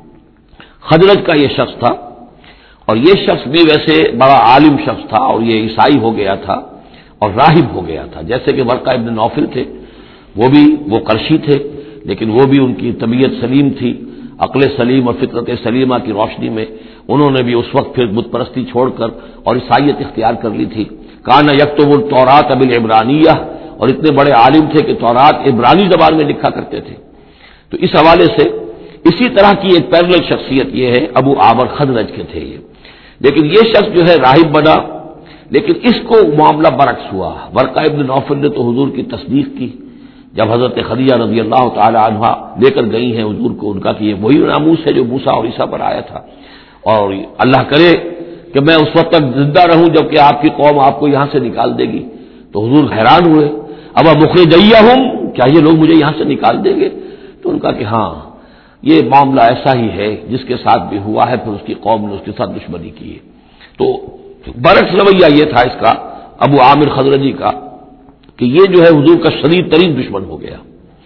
خزرج کا یہ شخص تھا، اور یہ شخص بھی ویسے بڑا عالم شخص تھا، اور یہ عیسائی ہو گیا تھا اور راہب ہو گیا تھا، جیسے کہ ورقہ ابن نوفل تھے، وہ بھی وہ قرشی تھے، لیکن وہ بھی ان کی طبیعت سلیم تھی، عقل سلیم اور فطرت سلیمہ کی روشنی میں انہوں نے بھی اس وقت پھر بت پرستی چھوڑ کر اور عیسائیت اختیار کر لی تھی۔ کان یکتب التوراۃ بالعبرانیہ، اور اتنے بڑے عالم تھے کہ تورات عبرانی زبان میں لکھا کرتے تھے۔ تو اس حوالے سے اسی طرح کی ایک پیرلل شخصیت یہ ہے، ابو عامر خزرج کے تھے یہ، لیکن یہ شخص جو ہے راہب بنا، لیکن اس کو معاملہ برعکس ہوا۔ ورقہ ابن نوفل نے تو حضور کی تصدیق کی، جب حضرت خدیجہ رضی اللہ تعالی عنہا لے کر گئی ہیں حضور کو، ان کا کہ یہ وہی ناموس ہے جو موسیٰ اور عیسیٰ پر آیا تھا، اور اللہ کرے کہ میں اس وقت تک زندہ رہوں جب کہ آپ کی قوم آپ کو یہاں سے نکال دے گی۔ تو حضور حیران ہوئے، اب مخرجیہم، کیا یہ لوگ مجھے یہاں سے نکال دیں گے؟ تو ان کا کہ ہاں یہ معاملہ ایسا ہی ہے جس کے ساتھ بھی ہوا ہے، پھر اس کی قوم نے اس کے ساتھ دشمنی کی ہے۔ تو برعکس رویہ یہ تھا اس کا، ابو عامر خزرجی کا، کہ یہ جو ہے حضور کا شدید ترین دشمن ہو گیا۔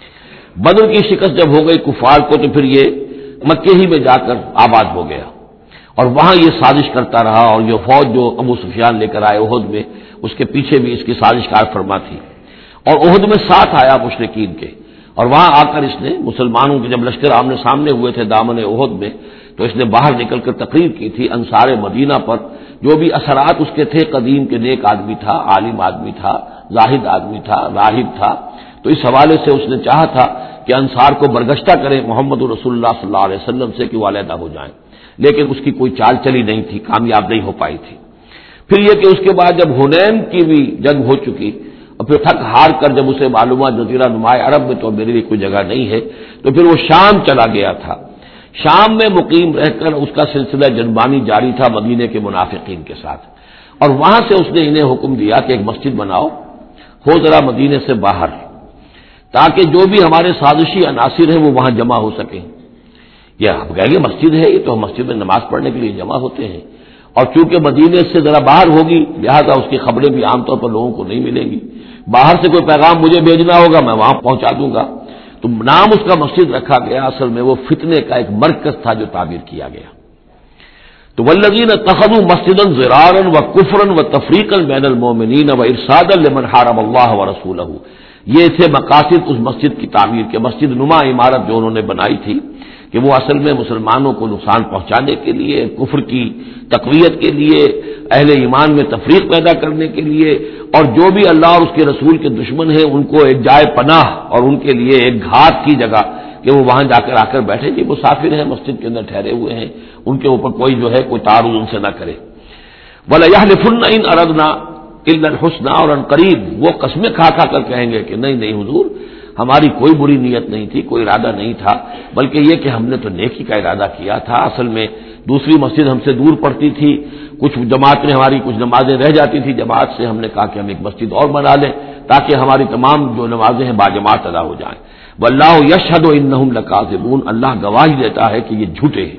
بدر کی شکست جب ہو گئی کفار کو، تو پھر یہ مکے ہی میں جا کر آباد ہو گیا، اور وہاں یہ سازش کرتا رہا، اور یہ فوج جو ابو سفیان لے کر آئے احد میں، اس کے پیچھے بھی اس کی سازش کار فرما تھی، اور احد میں ساتھ آیا مشرکین کے، اور وہاں آ کر اس نے مسلمانوں کے جب لشکر آمنے سامنے ہوئے تھے دامن احد میں، تو اس نے باہر نکل کر تقریر کی تھی انصار مدینہ پر، جو بھی اثرات اس کے تھے، قدیم کے نیک آدمی تھا، عالم آدمی تھا، زاہد آدمی تھا، راہب تھا، تو اس حوالے سے اس نے چاہا تھا کہ انصار کو برگشتہ کریں محمد رسول اللہ صلی اللہ علیہ وسلم سے کہ وہ علیحدہ ہو جائیں، لیکن اس کی کوئی چال چلی نہیں تھی، کامیاب نہیں ہو پائی تھی۔ پھر یہ کہ اس کے بعد جب حنین کی بھی جنگ ہو چکی، اور پھر تھک ہار کر جب اسے معلومات جزیرہ نمائے عرب میں تو میرے لیے کوئی جگہ نہیں ہے، تو پھر وہ شام چلا گیا تھا۔ شام میں مقیم رہ کر اس کا سلسلہ جنبانی جاری تھا مدینے کے منافقین کے ساتھ، اور وہاں سے اس نے انہیں حکم دیا کہ ایک مسجد بناؤ، ہو ذرا مدینے سے باہر، تاکہ جو بھی ہمارے سازشی عناصر ہیں وہ وہاں جمع ہو سکیں۔ یہ آپ کہیں گے مسجد ہے، یہ تو ہم مسجد میں نماز پڑھنے کے لیے جمع ہوتے ہیں، اور چونکہ مدینے سے ذرا باہر ہوگی لہذا اس کی خبریں بھی عام طور پر لوگوں کو نہیں ملیں گی، باہر سے کوئی پیغام مجھے بھیجنا ہوگا میں وہاں پہنچا دوں گا۔ تو نام اس کا مسجد رکھا گیا، اصل میں وہ فتنے کا ایک مرکز تھا جو تعبیر کیا گیا۔ تو والذین اتخذوا مسجدا ضرارا وکفرا وتفریقا بین المؤمنین وارصادا لمن حارب اللہ ورسولہ، یہ تھے مقاصد اس مسجد کی تعمیر کے، مسجد نما عمارت جو انہوں نے بنائی تھی، کہ وہ اصل میں مسلمانوں کو نقصان پہنچانے کے لیے، کفر کی تقویت کے لیے، اہل ایمان میں تفریق پیدا کرنے کے لیے، اور جو بھی اللہ اور اس کے رسول کے دشمن ہیں ان کو ایک جائے پناہ اور ان کے لیے ایک گھات کی جگہ کہ وہ وہاں جا کر آ کر بیٹھے، جی مسافر ہیں مسجد کے اندر ٹھہرے ہوئے ہیں، ان کے اوپر کوئی جو ہے کوئی تعارض ان سے نہ کرے۔ وَلَيَحْلِفُنَّ إِنْ أَرَدْنَا الا الحسنى، اور ان قریب وہ قسمیں کھا کھا کر کہیں گے کہ نہیں نہیں حضور، ہماری کوئی بری نیت نہیں تھی، کوئی ارادہ نہیں تھا، بلکہ یہ کہ ہم نے تو نیکی کا ارادہ کیا تھا۔ اصل میں دوسری مسجد ہم سے دور پڑتی تھی، کچھ جماعت میں ہماری کچھ نمازیں رہ جاتی تھی جماعت سے، ہم نے کہا کہ ہم ایک مسجد اور بنا لیں تاکہ ہماری تمام جو نمازیں ہیں باجماعت ادا ہو جائیں۔ واللہ یشہد انہم لکاذبون، اللہ گواہی دیتا ہے کہ یہ جھوٹے ہیں۔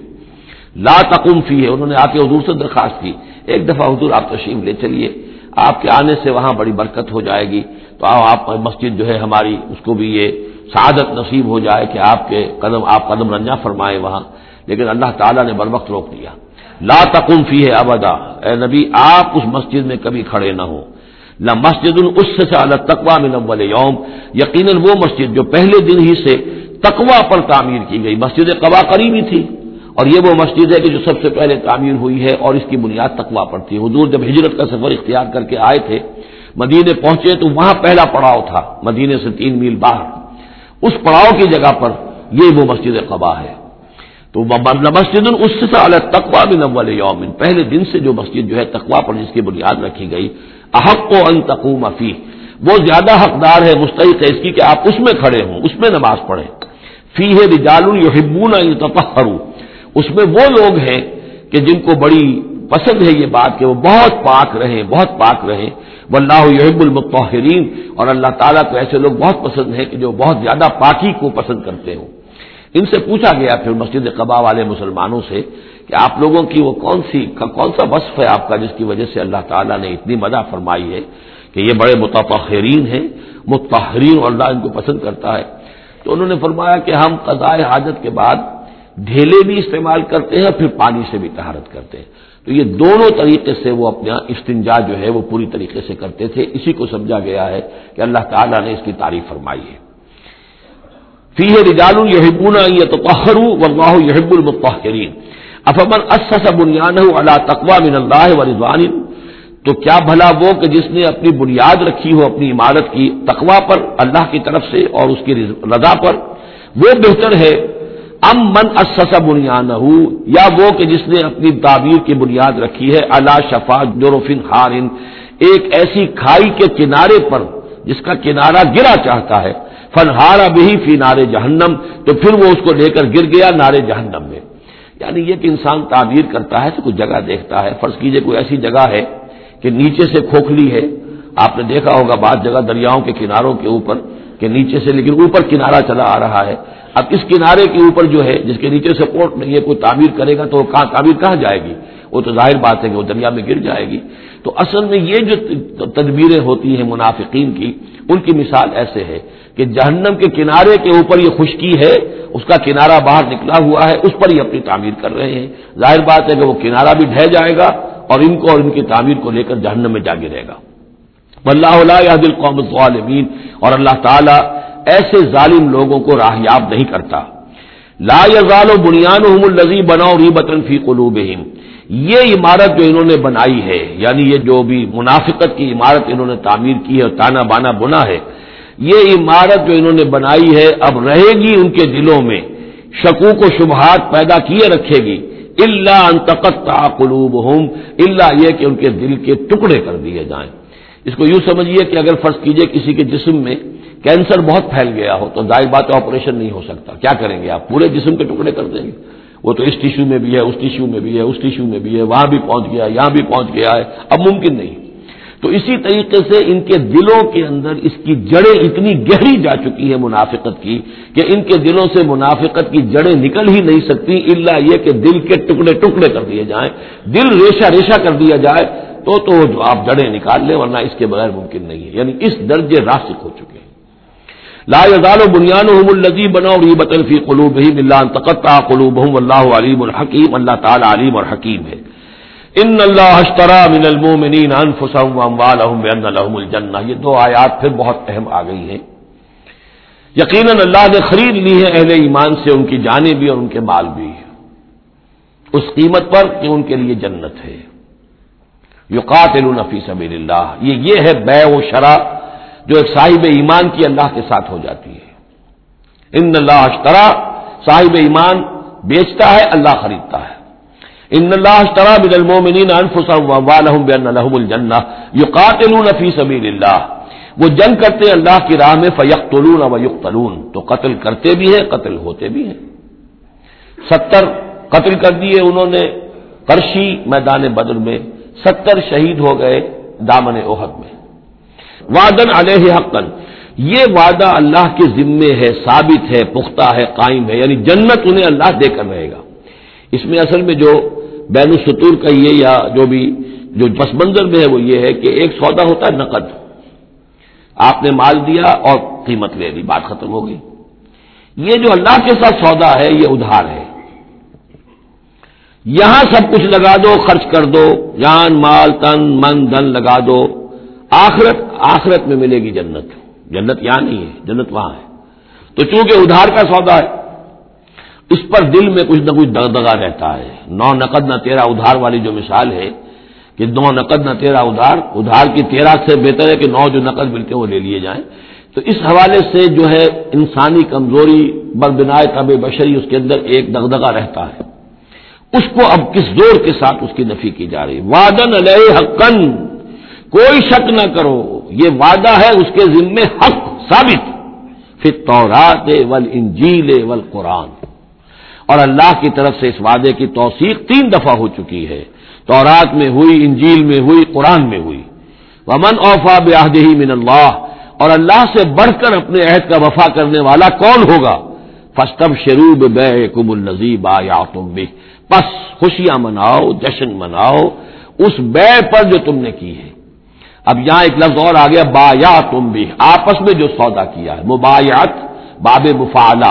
لا تقم فیہ، انہوں نے آ کے حضور سے درخواست کی، ایک دفعہ حضور آپ تشریف لے چلیے، آپ کے آنے سے وہاں بڑی برکت ہو جائے گی، تو آپ مسجد جو ہے ہماری اس کو بھی یہ سعادت نصیب ہو جائے کہ آپ کے قدم آپ قدم رنجا فرمائیں وہاں، لیکن اللہ تعالیٰ نے بر وقت روک دیا۔ لا تقم فیہ ابدا، اے نبی آپ اس مسجد میں کبھی کھڑے نہ ہو۔ لمسجد اسست علی التقوی من اول یوم، یقیناً وہ مسجد جو پہلے دن ہی سے تقوی پر تعمیر کی گئی، مسجد قباء قریب ہی تھی، اور یہ وہ مسجد ہے کہ جو سب سے پہلے تعمیر ہوئی ہے اور اس کی بنیاد تقوی پر تھی۔ حضور جب ہجرت کا سفر اختیار کر کے آئے تھے، مدینے پہنچے تو وہاں پہلا پڑاؤ تھا، مدینے سے تین میل باہر، اس پڑاؤ کی جگہ پر یہ وہ مسجد قباء ہے۔ تو مسجد اسست علی التقوی من اول یوم، پہلے دن سے جو مسجد جو ہے تقوی پر جس کی بنیاد رکھی گئی، احق ان تقوم فیہ، وہ زیادہ حقدار ہے، مستحق ہے اس کی کہ آپ اس میں کھڑے ہوں، اس میں نماز پڑھیں۔ فیہ رجال یحبون ان یتطہروا، اس میں وہ لوگ ہیں کہ جن کو بڑی پسند ہے یہ بات کہ وہ بہت پاک رہیں، بہت پاک رہیں۔ واللہ یحب المطہرین، اور اللہ تعالیٰ کو ایسے لوگ بہت پسند ہیں کہ جو بہت زیادہ پاکی کو پسند کرتے ہوں۔ ان سے پوچھا گیا پھر مسجد قباء والے مسلمانوں سے کہ آپ لوگوں کی وہ کون سی کون سا وصف ہے آپ کا جس کی وجہ سے اللہ تعالیٰ نے اتنی مدح فرمائی ہے کہ یہ بڑے متطہرین ہیں، مطہرین، اور اللہ ان کو پسند کرتا ہے؟ تو انہوں نے فرمایا کہ ہم قضاء حاجت کے بعد ڈھیلے بھی استعمال کرتے ہیں، پھر پانی سے بھی طہارت کرتے ہیں۔ تو یہ دونوں طریقے سے وہ اپنا استنجا جو ہے وہ پوری طریقے سے کرتے تھے، اسی کو سمجھا گیا ہے کہ اللہ تعالیٰ نے اس کی تعریف فرمائی ہے۔ فیہ رجال یحبون ان یتطہروا واللہ یحب المطہرین، افمن اسس بنیانہ علی تقوی من اللہ ورضوان، تو کیا بھلا وہ کہ جس نے اپنی بنیاد رکھی ہو اپنی عمارت کی تقوی پر، اللہ کی طرف سے اور اس کی رضا پر، وہ بہتر ہے ام من اسس بنیانہ، یا وہ کہ جس نے اپنی تعبیر کی بنیاد رکھی ہے علی شفا جرف ہار، ایک ایسی کھائی کے کنارے پر جس کا کنارہ گرا چاہتا ہے، فنہار بہ فی نار جہنم، تو پھر وہ اس کو لے کر گر گیا نار جہنم میں۔ یعنی یہ کہ انسان تعبیر کرتا ہے تو کچھ جگہ دیکھتا ہے، فرض کیجئے کوئی ایسی جگہ ہے کہ نیچے سے کھوکھلی ہے، آپ نے دیکھا ہوگا بعض جگہ دریاؤں کے کناروں کے اوپر کہ نیچے سے لیکن اوپر کنارہ چلا آ رہا ہے، اب اس کنارے کے اوپر جو ہے جس کے نیچے سپورٹ نہیں ہے، کوئی تعبیر کرے گا تو وہ کہاں تعبیر کہاں جائے گی؟ وہ تو ظاہر بات ہے کہ وہ دریا میں گر جائے گی۔ تو اصل میں یہ جو تدبیریں ہوتی ہیں منافقین کی، ان کی مثال ایسے ہے کہ جہنم کے کنارے کے اوپر یہ خشکی ہے، اس کا کنارہ باہر نکلا ہوا ہے، اس پر یہ اپنی تعمیر کر رہے ہیں، ظاہر بات ہے کہ وہ کنارہ بھی ڈھہ جائے گا اور ان کو اور ان کی تعمیر کو لے کر جہنم میں جا گرے گا۔ واللہ لا یہدی القوم الظالمین، اور اللہ تعالیٰ ایسے ظالم لوگوں کو راہیاب نہیں کرتا۔ لا یزال بنیانہم الذی بنوا ریبۃ فی قلوبہم، یہ عمارت جو انہوں نے بنائی ہے، یعنی یہ جو بھی منافقت کی عمارت انہوں نے تعمیر کی ہے اور تانا بانا بنا ہے، یہ عمارت جو انہوں نے بنائی ہے اب رہے گی ان کے دلوں میں، شکوک و شبہات پیدا کیے رکھے گی، الا ان تقطع قلوبہم، الا یہ کہ ان کے دل کے ٹکڑے کر دیے جائیں۔ اس کو یوں سمجھیے کہ اگر فرض کیجئے کسی کے جسم میں کینسر بہت پھیل گیا ہو تو ظاہر بات آپریشن نہیں ہو سکتا، کیا کریں گے آپ؟ پورے جسم کے ٹکڑے کر دیں گے؟ وہ تو اس ٹیشو میں بھی ہے، اس ٹیشو میں بھی ہے، اس ٹیشو میں بھی ہے، وہاں بھی پہنچ گیا، یہاں بھی پہنچ گیا ہے، اب ممکن نہیں۔ تو اسی طریقے سے ان کے دلوں کے اندر اس کی جڑیں اتنی گہری جا چکی ہیں منافقت کی کہ ان کے دلوں سے منافقت کی جڑیں نکل ہی نہیں سکتی، الا یہ کہ دل کے ٹکڑے ٹکڑے کر دیے جائیں، دل ریشہ ریشہ کر دیا جائے تو تو جو آپ جڑیں نکال لیں، ورنہ اس کے بغیر ممکن نہیں ہے۔ یعنی اس درجے راسخ ہو چکے ہیں۔ لا یزال بنیانہم الذی بنوا ریبۃ فی قلوبہم الا ان تقطع قلوبہم واللہ علیم حکیم، اللہ تعالی علیم اور حکیم ہے۔ ان اللہ اشتری من المؤمنین انفسهم واموالهم بان لهم الجنہ، یہ دو آیات پھر بہت اہم آ گئی ہیں۔ یقیناً اللہ نے خرید لی ہے اہل ایمان سے ان کی جانیں بھی اور ان کے مال بھی، اس قیمت پر کہ ان کے لیے جنت ہے۔ یقاتلون فی سبیل اللہ، یہ یہ ہے بیع و شراء جو ایک صاحب ایمان کی اللہ کے ساتھ ہو جاتی ہے۔ ان اللہ اشتری، صاحب ایمان بیچتا ہے، اللہ خریدتا ہے۔ ان اللہ اشتری من المؤمنین انفسهم واموالهم بان لهم الجنہ یقاتلون فی سبیل اللہ، وہ جنگ کرتے ہیں اللہ کی راہ میں، فیقتلون ویقتلون، تو قتل کرتے بھی ہیں قتل ہوتے بھی ہیں۔ ستر قتل کر دیے انہوں نے قرشی میدان بدر میں، ستر شہید ہو گئے دامن احد میں۔ وعدن علیہ حقا، یہ وعدہ اللہ کے ذمے ہے، ثابت ہے، پختہ ہے، قائم ہے، یعنی جنت انہیں اللہ دے کر رہے گا۔ اس میں اصل میں جو بین السطور کا یہ یا جو بھی جو پس منظر میں ہے وہ یہ ہے کہ ایک سودا ہوتا ہے نقد، آپ نے مال دیا اور قیمت لے لی، بات ختم ہو گئی۔ یہ جو اللہ کے ساتھ سودا ہے یہ ادھار ہے، یہاں سب کچھ لگا دو، خرچ کر دو، جان مال تن من دن لگا دو، آخرت آخرت میں ملے گی جنت۔ جنت یہاں نہیں ہے، جنت وہاں ہے۔ تو چونکہ ادھار کا سودا ہے اس پر دل میں کچھ نہ کچھ دغدغہ رہتا ہے۔ نو نقد نہ تیرا ادھار والی جو مثال ہے کہ نو نقد نہ تیرا ادھار، ادھار کی تیرہ سے بہتر ہے کہ نو جو نقد ملتے ہیں وہ لے لیے جائیں۔ تو اس حوالے سے جو ہے انسانی کمزوری بربنائے طبع بشری اس کے اندر ایک دغدغہ رہتا ہے، اس کو اب کس زور کے ساتھ اس کی نفی کی جا رہی۔ وعدن علیہ حقا، کوئی شک نہ کرو یہ وعدہ ہے اس کے ذمے حق ثابت، فی التوراۃ والانجیل والقرآن، اور اللہ کی طرف سے اس وعدے کی توثیق تین دفعہ ہو چکی ہے، تورات میں ہوئی، انجیل میں ہوئی، قرآن میں ہوئی۔ ومن اوفی بعہدہ من اللہ، اور اللہ سے بڑھ کر اپنے عہد کا وفا کرنے والا کون ہوگا؟ فاستبشروا ببیعکم الذی بایعتم بہ، بس خوشیاں مناؤ، جشن مناؤ اس بیع پر جو تم نے کی ہے۔ اب یہاں ایک لفظ اور آ گیا، بایعتم بہ، آپس میں جو سودا کیا ہے، مبایعت باب مفاعلہ،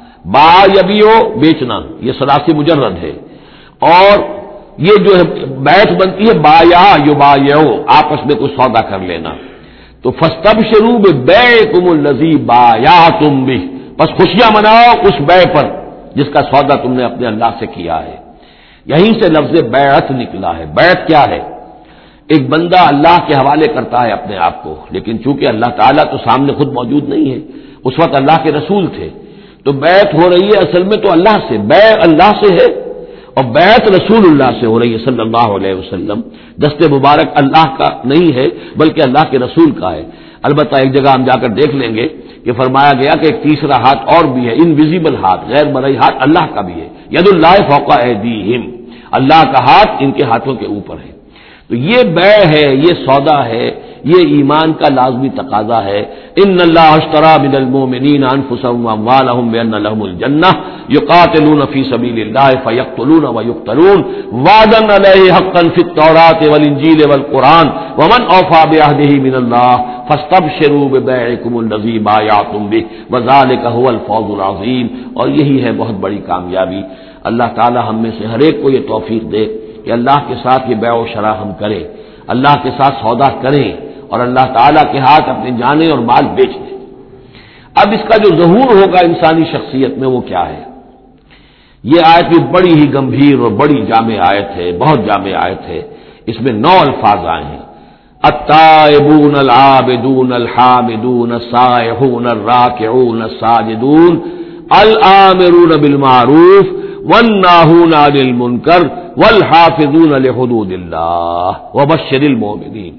با یبیع بیچنا، یہ ثلاثی مجرد ہے، اور یہ جو ہے بیعت بنتی ہے بایع یبایع، آپس میں کوئی سودا کر لینا۔ تو فاستبشروا ببیعکم الذی بایعتم بہ، بس خوشیاں مناؤ اس بیع پر جس کا سودا تم نے اپنے اللہ سے کیا ہے۔ یہیں سے لفظ بیعت نکلا ہے۔ بیعت کیا ہے؟ ایک بندہ اللہ کے حوالے کرتا ہے اپنے آپ کو، لیکن چونکہ اللہ تعالیٰ تو سامنے خود موجود نہیں ہے، اس وقت اللہ کے رسول تھے، تو بیعت ہو رہی ہے اصل میں تو اللہ سے، بیع اللہ سے ہے اور بیعت رسول اللہ سے ہو رہی ہے صلی اللہ علیہ وسلم۔ دست مبارک اللہ کا نہیں ہے بلکہ اللہ کے رسول کا ہے۔ البتہ ایک جگہ ہم جا کر دیکھ لیں گے کہ فرمایا گیا کہ ایک تیسرا ہاتھ اور بھی ہے، انویزیبل ہاتھ، غیر مرئی ہاتھ اللہ کا بھی ہے، ید اللہ فوق ایدیہم، اللہ کا ہاتھ ان کے ہاتھوں کے اوپر ہے۔ تو یہ بیع ہے، یہ سودا ہے، یہ ایمان کا لازمی تقاضا ہے۔ ان اللہ اشتری من المؤمنین انفسهم واموالهم بان لهم الجنہ یقاتلون فی سبیل اللہ فیقتلون ویقتلون وعدا علیہ حقا فی التوراۃ والانجیل والقرآن ومن اوفی بعہدہ من اللہ فاستبشروا ببیعکم الذی بایعتم بہ وذلک هو الفوز العظیم، اور یہی ہے بہت بڑی کامیابی۔ اللہ تعالی ہم میں سے ہر ایک کو یہ توفیق دے کہ اللہ کے ساتھ یہ بیع و شرا ہم کریں، اللہ کے ساتھ سودا کریں اور اللہ تعالیٰ کے ہاتھ اپنے جانیں اور مال بیچ دیں۔ اب اس کا جو ظہور ہوگا انسانی شخصیت میں وہ کیا ہے؟ یہ آیت بھی بڑی ہی گمبھیر اور بڑی جامع آیت ہے، بہت جامع آیت ہے۔ اس میں نو الفاظ آئے ہیں، التائبون العابدون الحامدون السائحون الراکعون الساجدون الآمرون بالمعروف والناہون عن المنکر والحافظون لحدود اللہ وبشر المؤمنین۔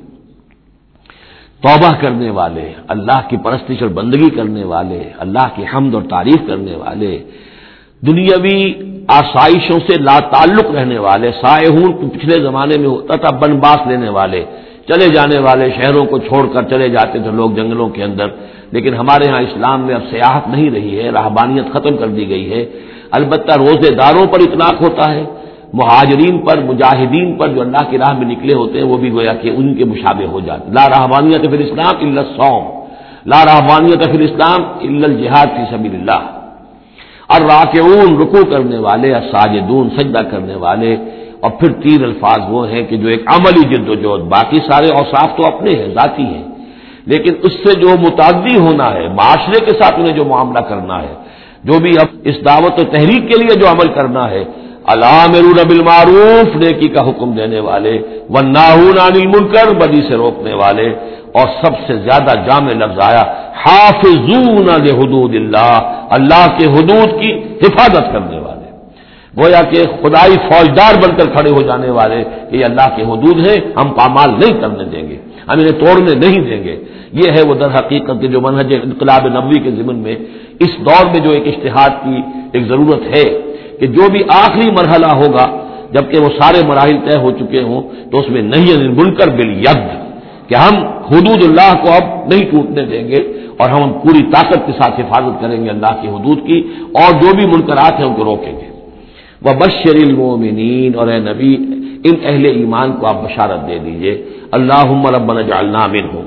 توبہ کرنے والے، اللہ کی پرستش اور بندگی کرنے والے، اللہ کی حمد اور تعریف کرنے والے، دنیاوی آسائشوں سے لا تعلق رہنے والے، سائحون پچھلے زمانے میں ہوتا تھا بن باس لینے والے، چلے جانے والے، شہروں کو چھوڑ کر چلے جاتے تھے لوگ جنگلوں کے اندر، لیکن ہمارے ہاں اسلام میں اب سیاحت نہیں رہی ہے، راہبانیت ختم کر دی گئی ہے۔ البتہ روزے داروں پر اطلاق ہوتا ہے، مہاجرین پر، مجاہدین پر جو اللہ کی راہ میں نکلے ہوتے ہیں وہ بھی گویا کہ ان کے مشابہ ہو جاتے۔ لا رہبانیت فی الاسلام الا الصوم، لا رہبانیت فی الاسلام الا الجہاد فی سبیل اللہ۔ الراکعون رکوع کرنے والے، الساجدون سجدہ کرنے والے، اور پھر تین الفاظ وہ ہیں کہ جو ایک عملی جد و جہد، باقی سارے اوصاف تو اپنے ہیں، ذاتی ہیں، لیکن اس سے جو متعدی ہونا ہے، معاشرے کے ساتھ انہیں جو معاملہ کرنا ہے، جو بھی اب اس دعوت و تحریک کے لیے جو عمل کرنا ہے، الآمرون بالمعروف نیکی کا حکم دینے والے، والناہون عن المنکر بدی سے روکنے والے، اور سب سے زیادہ جامع لفظ آیا حافظون لحدود اللہ، اللہ کے حدود کی حفاظت کرنے والے۔ گویا کہ خدائی فوجدار بن کر کھڑے ہو جانے والے کہ یہ اللہ کے حدود ہیں، ہم پامال نہیں کرنے دیں گے، ہم انہیں توڑنے نہیں دیں گے۔ یہ ہے وہ در حقیقت کے جو منہج انقلاب نبوی کے ضمن میں اس دور میں جو ایک اجتہاد کی ایک ضرورت ہے کہ جو بھی آخری مرحلہ ہوگا جبکہ وہ سارے مراحل طے ہو چکے ہوں تو اس میں نہیں منکر بالید کہ ہم حدود اللہ کو اب نہیں ٹوٹنے دیں گے اور ہم پوری طاقت کے ساتھ حفاظت کریں گے اللہ کی حدود کی، اور جو بھی منکرات ہیں ان کو روکیں گے۔ وبشر المؤمنین، اور اے نبی ان اہل ایمان کو آپ بشارت دے دیجئے، اللہم ربنا اجعلنا منہم۔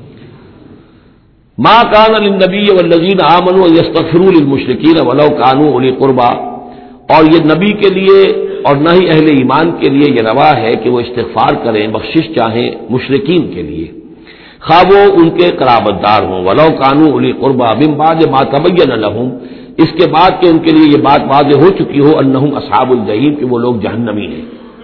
ما کان للنبی والذین آمنوا ان یستغفروا للمشرکین ولو کانوا اولی قربی، اور یہ نبی کے لیے اور نہ ہی اہل ایمان کے لیے یہ روا ہے کہ وہ استغفار کریں، بخشش چاہیں مشرکین کے لیے، خواہ وہ ان کے قرابت دار ہوں، ولو کانوا اولی قربی من بعد ما تبین لہم، اس کے بعد کہ ان کے لیے یہ بات واضح ہو چکی ہو انہم اصحاب الجحیم کہ وہ لوگ جہنمی ہیں۔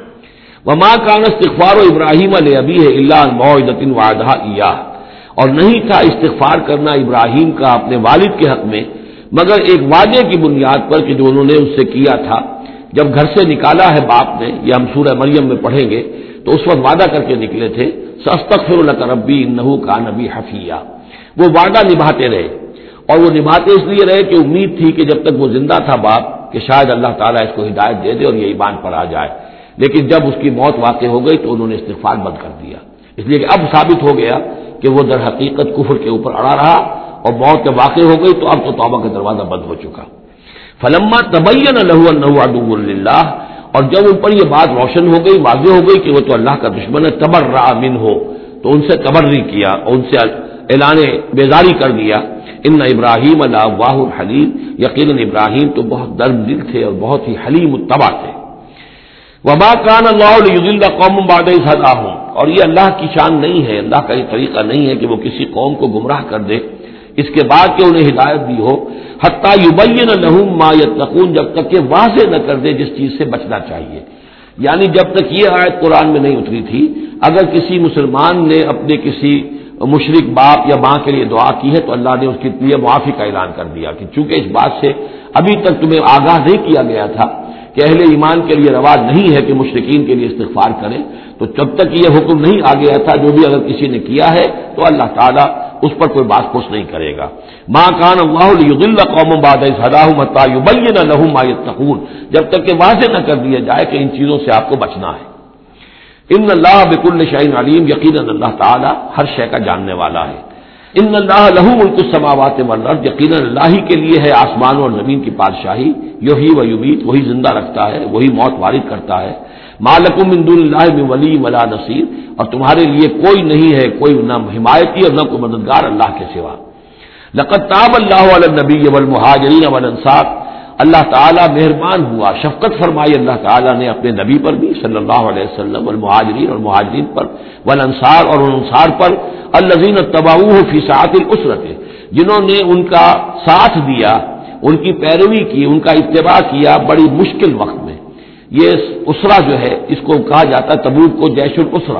وما کان استغفار ابراہیم لابیہ الا عن موعدۃ وعدہا ایاہ، اور نہیں تھا استغفار کرنا ابراہیم کا اپنے والد کے حق میں مگر ایک وعدے کی بنیاد پر کہ جو انہوں نے اس سے کیا تھا جب گھر سے نکالا ہے باپ نے، یہ ہم سورہ مریم میں پڑھیں گے، تو اس وقت وعدہ کر کے نکلے تھے ساستغفر لک ربی انہ کان بی حفیہ، وہ وعدہ نبھاتے رہے، اور وہ نبھاتے اس لیے رہے کہ امید تھی کہ جب تک وہ زندہ تھا باپ کہ شاید اللہ تعالیٰ اس کو ہدایت دے دے اور یہ ایمان پر آ جائے، لیکن جب اس کی موت واقع ہو گئی تو انہوں نے استغفار بند کر دیا، اس لیے کہ اب ثابت ہو گیا کہ وہ در حقیقت کفر کے اوپر اڑا رہا اور موت جب واقع ہو گئی تو اب تو توبہ کا دروازہ بند ہو چکا۔ فلما تبین لہ انہ عدو للہ، اور جب ان پر یہ بات روشن ہو گئی، واضح ہو گئی کہ وہ تو اللہ کا دشمن ہے، تبرأ منہ، تو ان سے تبرئی کیا اور ان سے اعلان بیزاری کر دیا۔ ان ابراہیم لأواہ حلیم، یقیناً ابراہیم تو بہت نرم دل تھے اور بہت ہی حلیم الطبع تھے۔ وما کان اللہ لیضل قوما بعد اذ ھداھم، اور یہ اللہ کی شان نہیں ہے، اللہ کا یہ طریقہ نہیں ہے کہ وہ کسی قوم کو گمراہ کر دے اس کے بعد کہ انہیں ہدایت دی ہو، حتی یبین لہم ما یتقون، جب تک کہ واضح نہ کر دے جس چیز سے بچنا چاہیے۔ یعنی جب تک یہ آیت قرآن میں نہیں اتری تھی، اگر کسی مسلمان نے اپنے کسی مشرک باپ یا ماں کے لیے دعا کی ہے تو اللہ نے اس کے لیے معافی کا اعلان کر دیا کہ چونکہ اس بات سے ابھی تک تمہیں آگاہ نہیں کیا گیا تھا کہ اہل ایمان کے لیے رواج نہیں ہے کہ مشرکین کے لیے استغفار کریں، تو جب تک یہ حکم نہیں آ گیا تھا جو بھی اگر کسی نے کیا ہے تو اللہ تعالیٰ اس پر کوئی بات پوچھ نہیں کرے گا۔ ما کان اللہ لیضل قوما بعد اذ ھداھم حتی یبین لہم ما یتقون، جب تک کہ واضح نہ کر دیا جائے کہ ان چیزوں سے آپ کو بچنا ہے۔ ان اللہ بکل شیء علیم، یقیناً اللہ تعالیٰ ہر شے کا جاننے والا ہے۔ ان اللہ لہ ملک السماوات والارض، یقیناً اللہ ہی کے لیے ہے آسمان اور زمین کی بادشاہی، یحیی و یمیت، وہی زندہ رکھتا ہے، وہی موت وارد کرتا ہے۔ ما لکم من دون اللہ من ولی ولا نصیر، اور تمہارے لیے کوئی نہیں ہے، کوئی نہ حمایتی اور نہ کوئی مددگار اللہ کے سوا۔ لقد تاب اللہ علی النبی والمہاجرین والانصار، اللہ تعالیٰ مہربان ہوا، شفقت فرمائی اللہ تعالیٰ نے اپنے نبی پر بھی صلی اللہ علیہ وسلم، والمہاجرین اور مہاجرین پر، والانصار اور انصار پر، الذین اتبعوہ فی ساعۃ العسرۃ، جنہوں نے ان کا ساتھ دیا، ان کی پیروی کی، ان کا اتباع کیا بڑی مشکل وقت میں۔ یہ اسرہ جو ہے اس کو کہا جاتا ہے تبوک کو جیش الاسرہ،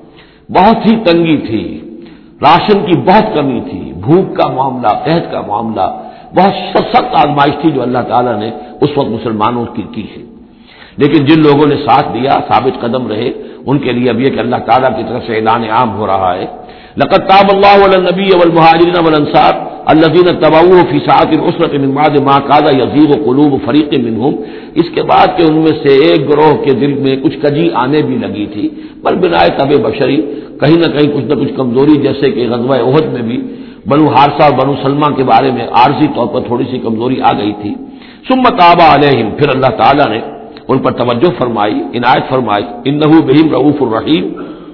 بہت ہی تنگی تھی، راشن کی بہت کمی تھی، بھوک کا معاملہ، قحط کا معاملہ، بہت سخت آزمائش تھی جو اللہ تعالیٰ نے اس وقت مسلمانوں کی کی ہے، لیکن جن لوگوں نے ساتھ دیا، ثابت قدم رہے، ان کے لیے اب یہ کہ اللہ تعالیٰ کی طرف سے اعلان عام ہو رہا ہے۔ لقد تاب اللہ علی النبی والمہاجرین والانصار الذین اتبعوہ فی ساعۃ العسرۃ من بعد ما کاد یزیغ قلوب فریق منہم، اس کے بعد کہ ان میں سے ایک گروہ کے دل میں کچھ کجی آنے بھی لگی تھی، بل بنائے طب بشری، کہیں نہ کہیں کچھ نہ کچھ کمزوری، جیسے کہ غزوہ احد میں بھی بنو حارثہ اور بنو سلمہ کے بارے میں عارضی طور پر تھوڑی سی کمزوری آ گئی تھی۔ ثم تاب علیہم، پھر اللہ تعالیٰ نے ان پر توجہ فرمائی، عنایت فرمائی، انہ بہم رؤوف الرحیم،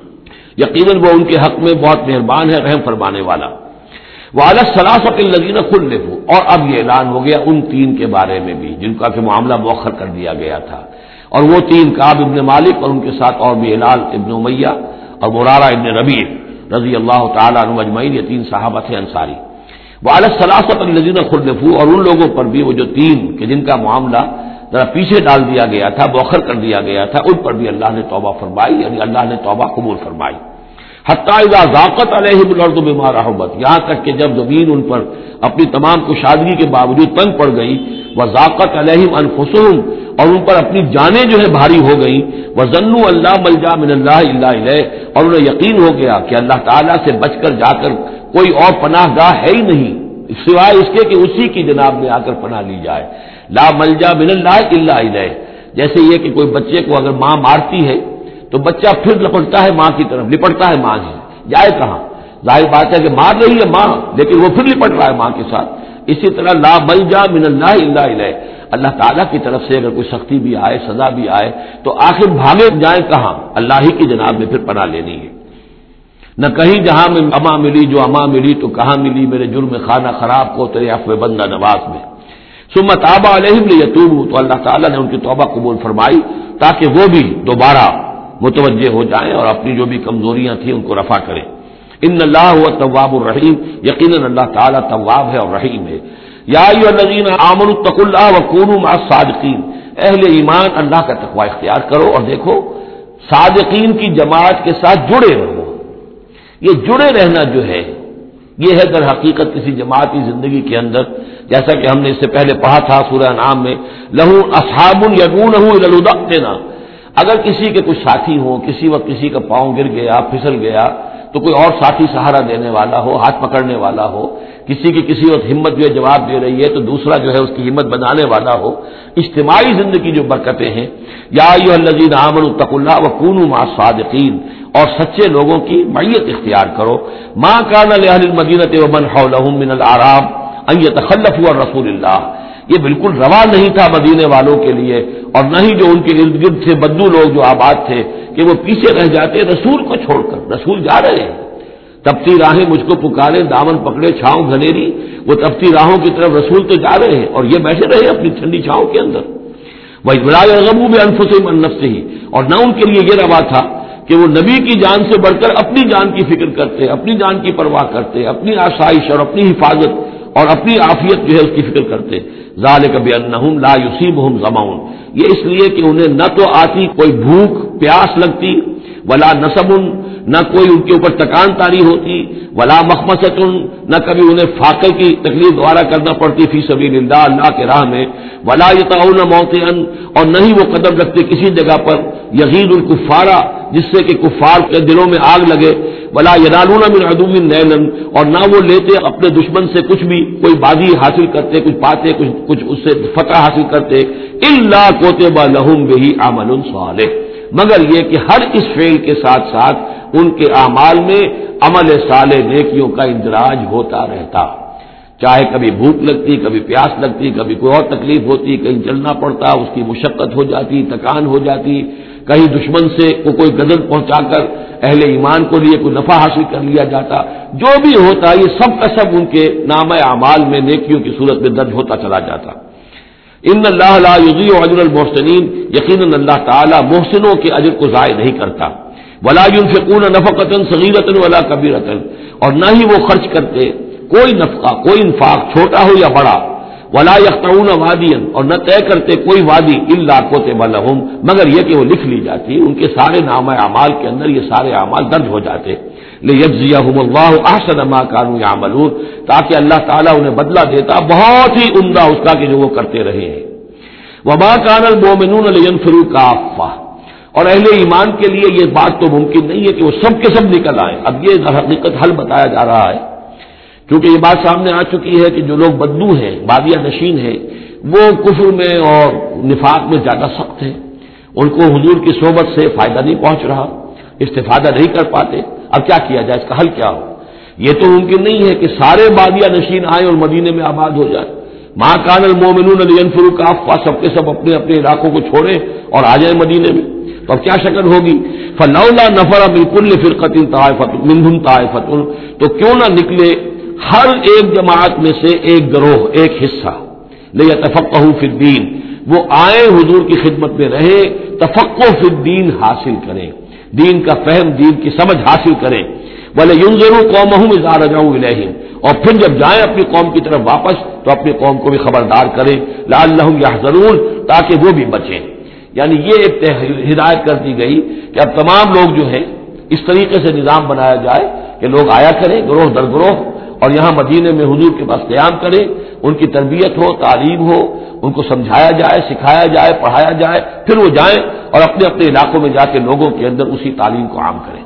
یقیناً وہ ان کے حق میں بہت مہربان ہے، رحم فرمانے والا۔ وعلی الثلاثۃ الذین خلفوا، اور اب یہ اعلان ہو گیا ان تین کے بارے میں بھی جن کا کہ معاملہ مؤخر کر دیا گیا تھا، اور وہ تین کعب ابن مالک اور ان کے ساتھ اور بھی ہلال ابن امیہ اور مرارہ ابن ربیع رضی اللہ تعالیٰ عنہ اجمعین، یہ تین صحابہ تھے انصاری۔ وعلی الثلاثۃ الذین خلفوا، اور ان لوگوں پر بھی وہ جو تین کہ جن کا معاملہ ذرا پیچھے ڈال دیا گیا تھا، مؤخر کر دیا گیا تھا، ان پر بھی اللہ نے توبہ فرمائی، یعنی اللہ نے توبہ قبول فرمائی۔ حتی اذا ضاقت علیہم الارض بما رحبت، یہاں تک کہ جب زمین ان پر اپنی تمام کشادگی کے باوجود تنگ پڑ گئی، وضاقت علیہم انفسہم، اور ان پر اپنی جانیں جو ہے بھاری ہو گئیں، وظنوا ان لا ملجا من اللہ الا الیہ، اور انہیں یقین ہو گیا کہ اللہ تعالیٰ سے بچ کر جا کر کوئی اور پناہ گاہ ہے ہی نہیں سوائے اس کے کہ اسی کی جناب میں آ کر پناہ لی جائے۔ لا ملجا من اللہ الا الیہ، جیسے یہ کہ کوئی بچے کو اگر ماں مارتی ہے تو بچہ پھر لپٹتا ہے ماں کی طرف، لپٹتا ہے ماں سے، جائے کہاں؟ ظاہر بات ہے کہ مار رہی ہے ماں، لیکن وہ پھر لپٹ رہا ہے ماں کے ساتھ۔ اسی طرح لا ملجا من اللہ الا الیہ، اللہ تعالیٰ کی طرف سے اگر کوئی سختی بھی آئے، سزا بھی آئے، تو آخر بھاگے جائیں کہاں؟ اللہ ہی کی جناب میں پھر پناہ لینی ہے۔ نہ کہیں جہاں میں اما ملی جو اما ملی تو کہاں ملی میرے جرم خانہ خراب کو تیرے عفو بندہ نواز میں۔ ثم تاب علیہم لیتوبوا، تو اللہ تعالیٰ نے ان کی توبہ قبول فرمائی تاکہ وہ بھی دوبارہ متوجہ ہو جائیں اور اپنی جو بھی کمزوریاں تھیں ان کو رفع کریں۔ ان اللہ هو التواب الرحیم، یقیناً اللہ تعالیٰ تواب ہے اور رحیم ہے۔ یا ایھا الذین آمنوا اتقوا اللہ وکونوا مع الصادقین، اہل ایمان اللہ کا تقوی اختیار کرو اور دیکھو صادقین کی جماعت کے ساتھ جڑے رہو۔ یہ جڑے رہنا جو ہے یہ ہے در حقیقت کسی جماعتی زندگی کے اندر، جیسا کہ ہم نے اس سے پہلے پڑھا تھا سورہ انعام میں، لہ اصحاب یدعونہ الی الہدی ائتنا، اگر کسی کے کچھ ساتھی ہوں، کسی وقت کسی کا پاؤں گر گیا، پھسل گیا، تو کوئی اور ساتھی سہارا دینے والا ہو، ہاتھ پکڑنے والا ہو، کسی کی کسی وقت ہمت جو ہے جواب دے رہی ہے تو دوسرا جو ہے اس کی ہمت بنانے والا ہو، اجتماعی زندگی جو برکتیں ہیں۔ یا ایھا الذین آمنوا اتقوا اللہ وکونوا مع الصادقین، اور سچے لوگوں کی معیت اختیار کرو۔ ما کان لأہل المدینۃ ومن حولهم من الاعراب ان یتخلفوا عن رسول اللہ، یہ بالکل روا نہیں تھا مدینے والوں کے لیے اور نہ ہی جو ان کے ارد گرد تھے بدو لوگ جو آباد تھے کہ وہ پیچھے رہ جاتے رسول کو چھوڑ کر۔ رسول جا رہے ہیں، تپتی راہیں مجھ کو پکارے، دامن پکڑے چھاؤں گھنیری، وہ تپتی راہوں کی طرف رسول تو جا رہے ہیں اور یہ بیٹھے رہے اپنی ٹھنڈی چھاؤں کے اندر۔ وَلَا يَرْغَبُوا بِأَنفُسِهِمْ عَن نَّفْسِهِ، اور نہ ان کے لیے یہ روا تھا کہ وہ نبی کی جان سے بڑھ کر اپنی جان کی فکر کرتے، اپنی جان کی پرواہ کرتے، اپنی آسائش اور اپنی حفاظت اور اپنی عافیت جو ہے اس کی فکر کرتے۔ ذَلِكَ بِأَنَّهُمْ لَا يُصِيبُهُمْ ظَمَأٌ، یہ اس لیے کہ انہیں نہ تو آتی کوئی بھوک پیاس لگتی، ولا نصب، نہ کوئی ان کے اوپر تکان طاری ہوتی، ولا مخمصۃ، نہ کبھی انہیں فاقے کی تکلیف دوبارہ کرنا پڑتی فی سبیل اللہ، اللہ کے راہ میں، ولا یطعون موطئا، اور نہ ہی وہ قدم رکھتے کسی جگہ پر یغیظ الکفار، جس سے کہ کفار کے دلوں میں آگ لگے، ولا ینالون من عدو نیلا، اور نہ وہ لیتے اپنے دشمن سے کچھ بھی، کوئی بازی حاصل کرتے، کچھ پاتے، کچھ کچھ اس سے فتح حاصل کرتے، الا کتب لهم به عمل صالح، مگر یہ کہ ہر اس فعل کے ساتھ ساتھ ان کے اعمال میں عمل صالح نیکیوں کا اندراج ہوتا رہتا، چاہے کبھی بھوک لگتی، کبھی پیاس لگتی، کبھی کوئی اور تکلیف ہوتی، کہیں چلنا پڑتا، اس کی مشقت ہو جاتی، تکان ہو جاتی، کہیں دشمن سے کو کوئی غدر پہنچا کر اہل ایمان کو لیے کوئی نفع حاصل کر لیا جاتا، جو بھی ہوتا یہ سب کا سب ان کے نامہ اعمال میں نیکیوں کی صورت میں درج ہوتا چلا جاتا۔ ان اللہ لا یضیع اجر المحسنین، یقیناً اللہ تعالی محسنوں کے اجر کو ضائع نہیں کرتا۔ ولا ينفقون نفقۃ صغیرۃ ولا کبیرۃ، اور نہ ہی وہ خرچ کرتے کوئی نفقہ، کوئی انفاق چھوٹا ہو یا بڑا، ولا یقطعون وادیا، اور نہ طے کرتے کوئی وادی الا کتب لهم، مگر یہ کہ وہ لکھ لی جاتی، ان کے سارے نامہ اعمال کے اندر یہ سارے اعمال درج ہو جاتے۔ لیجزیہم اللہ احسن ما كانوا يعملون، تاکہ اللہ تعالیٰ انہیں بدلہ دیتا بہت ہی عمدہ اس کا کہ جو وہ کرتے رہے ہیں۔ وما كان المؤمنون لينفروا كافة، اور اہل ایمان کے لیے یہ بات تو ممکن نہیں ہے کہ وہ سب کے سب نکل آئیں۔ اب یہ در حقیقت حل بتایا جا رہا ہے، کیونکہ یہ بات سامنے آ چکی ہے کہ جو لوگ بدو ہیں، بادیہ نشین ہیں، وہ کفر میں اور نفاق میں زیادہ سخت ہیں، ان کو حضور کی صحبت سے فائدہ نہیں پہنچ رہا، استفادہ نہیں کر پاتے۔ اب کیا کیا جائے، اس کا حل کیا ہو؟ یہ تو ممکن نہیں ہے کہ سارے بادیہ نشین آئیں اور مدینے میں آباد ہو جائیں۔ ما کان المؤمنون لینفروا کافہ، سب کے سب اپنے اپنے علاقوں کو چھوڑیں اور آ جائیں مدینے میں، تو اب کیا شکل ہوگی؟ فلولا نفر من کل فرقۃ طائفۃ منهم طائفۃ، تو کیوں نہ نکلے ہر ایک جماعت میں سے ایک گروہ، ایک حصہ، لیتفقهوا فی الدین، وہ آئیں حضور کی خدمت میں رہے، تفقہ فی الدین حاصل کریں، دین کا فہم، دین کی سمجھ حاصل کریں۔ وَلَيُنذِرُوا قَوْمَهُمْ إِذَا رَجَعُوا إِلَيْهِمْ، اور پھر جب جائیں اپنی قوم کی طرف واپس تو اپنی قوم کو بھی خبردار کریں، لَعَلَّهُمْ يَحْذَرُونَ، تاکہ وہ بھی بچیں۔ یعنی یہ ایک ہدایت کر دی گئی کہ اب تمام لوگ جو ہیں اس طریقے سے نظام بنایا جائے کہ لوگ آیا کریں گروہ در گروہ اور یہاں مدینے میں حضور کے پاس قیام کریں، ان کی تربیت ہو، تعلیم ہو، ان کو سمجھایا جائے، سکھایا جائے، پڑھایا جائے، پھر وہ جائیں اور اپنے اپنے علاقوں میں جا کے لوگوں کے اندر اسی تعلیم کو عام کریں۔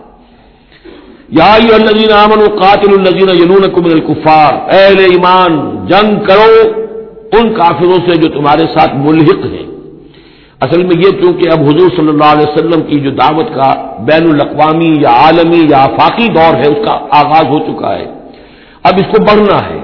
یا ایھا الذین آمنوا قاتلوا الذین یلونکم من الکفار، اے اہل ایمان جنگ کرو ان کافروں سے جو تمہارے ساتھ ملحق ہیں۔ اصل میں یہ چونکہ اب حضور صلی اللہ علیہ وسلم کی جو دعوت کا بین الاقوامی یا عالمی یا آفاقی دور ہے اس کا آغاز ہو چکا ہے، اب اس کو بڑھنا ہے،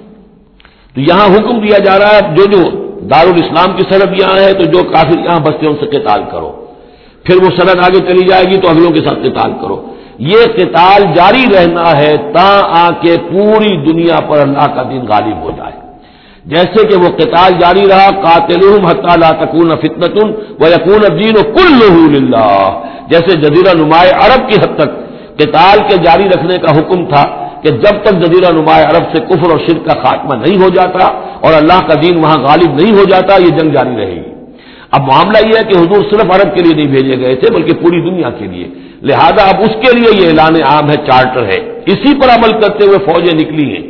تو یہاں حکم دیا جا رہا ہے جو جو دارالاسلام کی سرحد یہاں ہے تو جو کافر یہاں بستے ہیں ان سے قتال کرو، پھر وہ سرحد آگے چلی جائے گی تو اگلوں کے ساتھ قتال کرو۔ یہ قتال جاری رہنا ہے تا آ کے پوری دنیا پر اللہ کا دین غالب ہو جائے۔ جیسے کہ وہ قتال جاری رہا قاتلوہم حتی لا تکون فتنۃ ویکون الدین کلہ للہ، جیسے جزیرہ نما عرب کی حد تک قتال کے جاری رکھنے کا حکم تھا کہ جب تک جزیرہ نما عرب سے کفر اور شرک کا خاتمہ نہیں ہو جاتا اور اللہ کا دین وہاں غالب نہیں ہو جاتا یہ جنگ جاری رہے گی۔ اب معاملہ یہ ہے کہ حضور صرف عرب کے لیے نہیں بھیجے گئے تھے بلکہ پوری دنیا کے لیے، لہذا اب اس کے لیے یہ اعلان عام ہے، چارٹر ہے، اسی پر عمل کرتے ہوئے فوجیں نکلی ہیں۔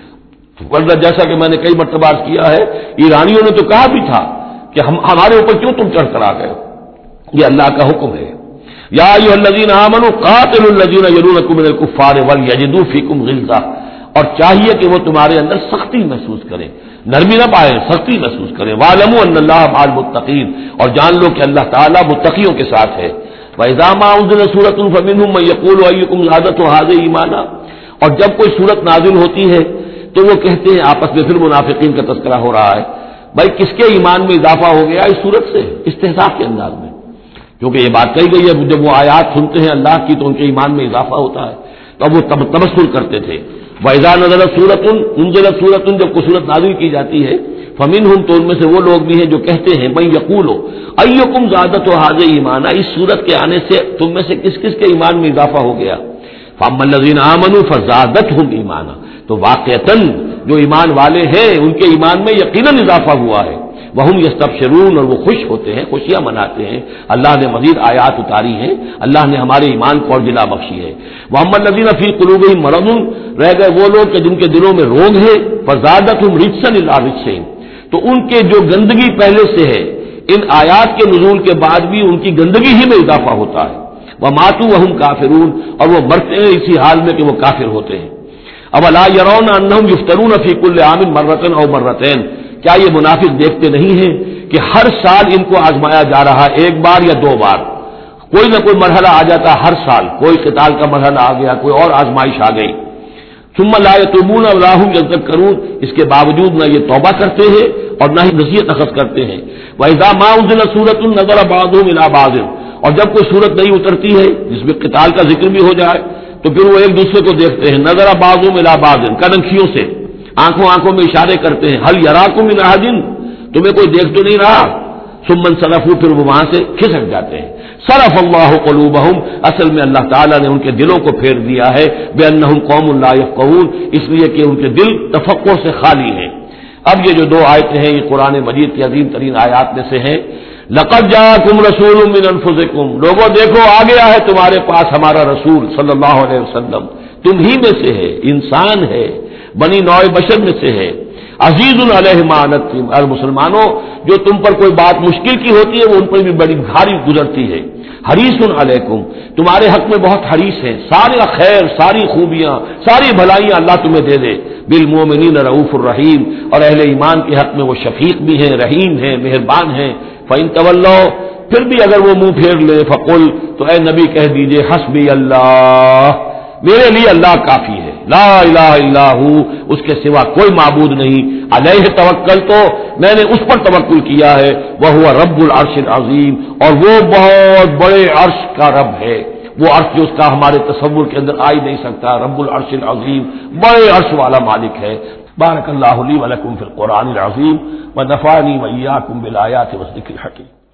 ورنہ جیسا کہ میں نے کئی مرتبہ عرض کیا ہے، ایرانیوں نے تو کہا بھی تھا کہ ہم ہمارے اوپر کیوں تم چڑھ کر آ گئے، یہ اللہ کا حکم ہے۔ یا ایھا الذین آمنوا قاتلوا الذین یلونکم من الکفار ولیجدوا فیکم غلظہ، اور چاہیے کہ وہ تمہارے اندر سختی محسوس کریں، نرمی نہ پائیں، سختی محسوس کریں۔ واعلموا ان اللہ مع المتقین، اور جان لو کہ اللہ تعالیٰ متقیوں کے ساتھ ہے۔ وَإِذَا مَا أُنزِلَتْ سُورَةٌ فَمِنْهُم مَّن يَقُولُ أَيُّكُمْ زَادَتْهُ هَٰذِهِ ایمانا، اور جب کوئی سورت نازل ہوتی ہے تو وہ کہتے ہیں آپس میں، پھر منافقین کا تذکرہ ہو رہا ہے، بھائی کس کے ایمان میں اضافہ ہو گیا اس سورت سے، استہزاء کے انداز میں، کیونکہ یہ بات کہی گئی ہے جب وہ آیات سنتے ہیں اللہ کی تو ان کے ایمان میں اضافہ ہوتا ہے، تو اب وہ تبصر کرتے تھے۔ وَإِذَا نَزَلَتْ سُورَةٌ أُنزِلَتْ سُورَةٌ، جب کوئی سورت نازل کی جاتی ہے، فَمِنْهُمْ، تو ان میں سے وہ لوگ بھی ہیں جو کہتے ہیں مَن یقول أَيُّكُمْ زَادَتْهُ هَٰذِهِ ایمانا، اس سورت کے آنے سے تم میں سے کس کس کے ایمان میں اضافہ ہو گیا۔ فَأَمَّا الَّذِينَ آمَنُوا فَزَادَتْهُمْ ایمانا، تو واقعتاً جو ایمان والے ہیں ان کے ایمان میں یقیناً اضافہ ہوا ہے۔ وَهُمْ يَسْتَبْشِرُونَ، اور وہ خوش ہوتے ہیں، خوشیاں مناتے ہیں، اللہ نے مزید آیات اتاری ہیں، اللہ نے ہمارے ایمان کو اور جلا بخشی ہے۔ وَأَمَّا الَّذِينَ فِي قُلُوبِهِمْ مَرَضٌ، رہ گئے وہ لوگ کہ جن کے دلوں میں روگ ہے، فَزَادَتْهُمْ رِجْسًا إِلَىٰ رِجْسِهِمْ، تو ان کے جو گندگی پہلے سے ہے ان آیات کے نزول کے بعد بھی ان کی گندگی ہی میں اضافہ ہوتا ہے۔ وَمَاتُوا وَهُمْ كَافِرُونَ، اور وہ مرتے ہیں اسی حال میں کہ وہ کافر ہوتے ہیں۔ اولا يرون انهم يفتنون في كل عام مرة او مرتين، کیا یہ منافق دیکھتے نہیں ہیں کہ ہر سال ان کو آزمایا جا رہا ہے، ایک بار یا دو بار، کوئی نہ کوئی مرحلہ آ جاتا ہر سال، کوئی قتال کا مرحلہ آ گیا، کوئی اور آزمائش آ گئی۔ ثم لا يتوبون ولا هم يذكرون، اس کے باوجود نہ یہ توبہ کرتے ہیں اور نہ ہی نصیحت اخذ کرتے ہیں۔ وَإِذَا مَا أُنزِلَتْ سُورَةٌ نَظَرَ بَعْضُهُمْ إِلَىٰ بَعْضٍ، اور جب کوئی صورت نہیں اترتی ہے جس میں قتال کا ذکر بھی ہو جائے تو پھر وہ ایک دوسرے کو دیکھتے ہیں، نظر بعضهم الى بعض، کنکھیوں سے، آنکھوں آنکھوں میں اشارے کرتے ہیں، هل يراكم من احد، تمہیں کوئی دیکھ تو نہیں رہا، ثم انصرفوا، پھر وہ وہاں سے کھسک جاتے ہیں۔ صرف اللہ قلوبهم، اصل میں اللہ تعالیٰ نے ان کے دلوں کو پھیر دیا ہے، بانهم قوم لا يفقهون، اس لیے کہ ان کے دل تفقہ سے خالی ہیں۔ اب یہ جو دو آیتیں ہیں یہ قرآن مجید کی عظیم ترین آیات میں سے ہیں۔ لقد جاءکم رسول من انفسکم، لوگوں دیکھو آ گیا ہے تمہارے پاس ہمارا رسول صلی اللہ علیہ وسلم، تم ہی میں سے ہے، انسان ہے، بنی نوع بشر میں سے ہے۔ عزیز علیہ ما عنتم، اور مسلمانوں جو تم پر کوئی بات مشکل کی ہوتی ہے وہ ان پر بھی بڑی بھاری گزرتی ہے۔ حریص علیکم، تمہارے حق میں بہت حریص ہے، سارے خیر، ساری خوبیاں، ساری بھلائیاں اللہ تمہیں دے دے۔ بالمؤمنین رؤوف الرحیم، اور اہل ایمان کے حق میں وہ شفیق بھی ہیں، رحیم ہیں، مہربان ہیں۔ فَإِن تَوَلَّوْا، پھر بھی اگر وہ منہ پھیر لے، فَقُلْ، تو اے نبی کہہ دیجئے، حسبی اللہ، میرے لیے اللہ کافی ہے، لا الہ الا ہو، اس کے سوا کوئی معبود نہیں، علیہ توکل، تو میں نے اس پر توکل کیا ہے، وہو رب العرش العظیم، اور وہ بہت بڑے عرش کا رب ہے، وہ عرش جو اس کا ہمارے تصور کے اندر آ ہی نہیں سکتا، رب العرش العظیم، بڑے عرش والا مالک ہے۔ بارک اللہ لی ولکم فی القرآن العظیم ونفعنی وإیاکم بالآیات والذکر الحکیم۔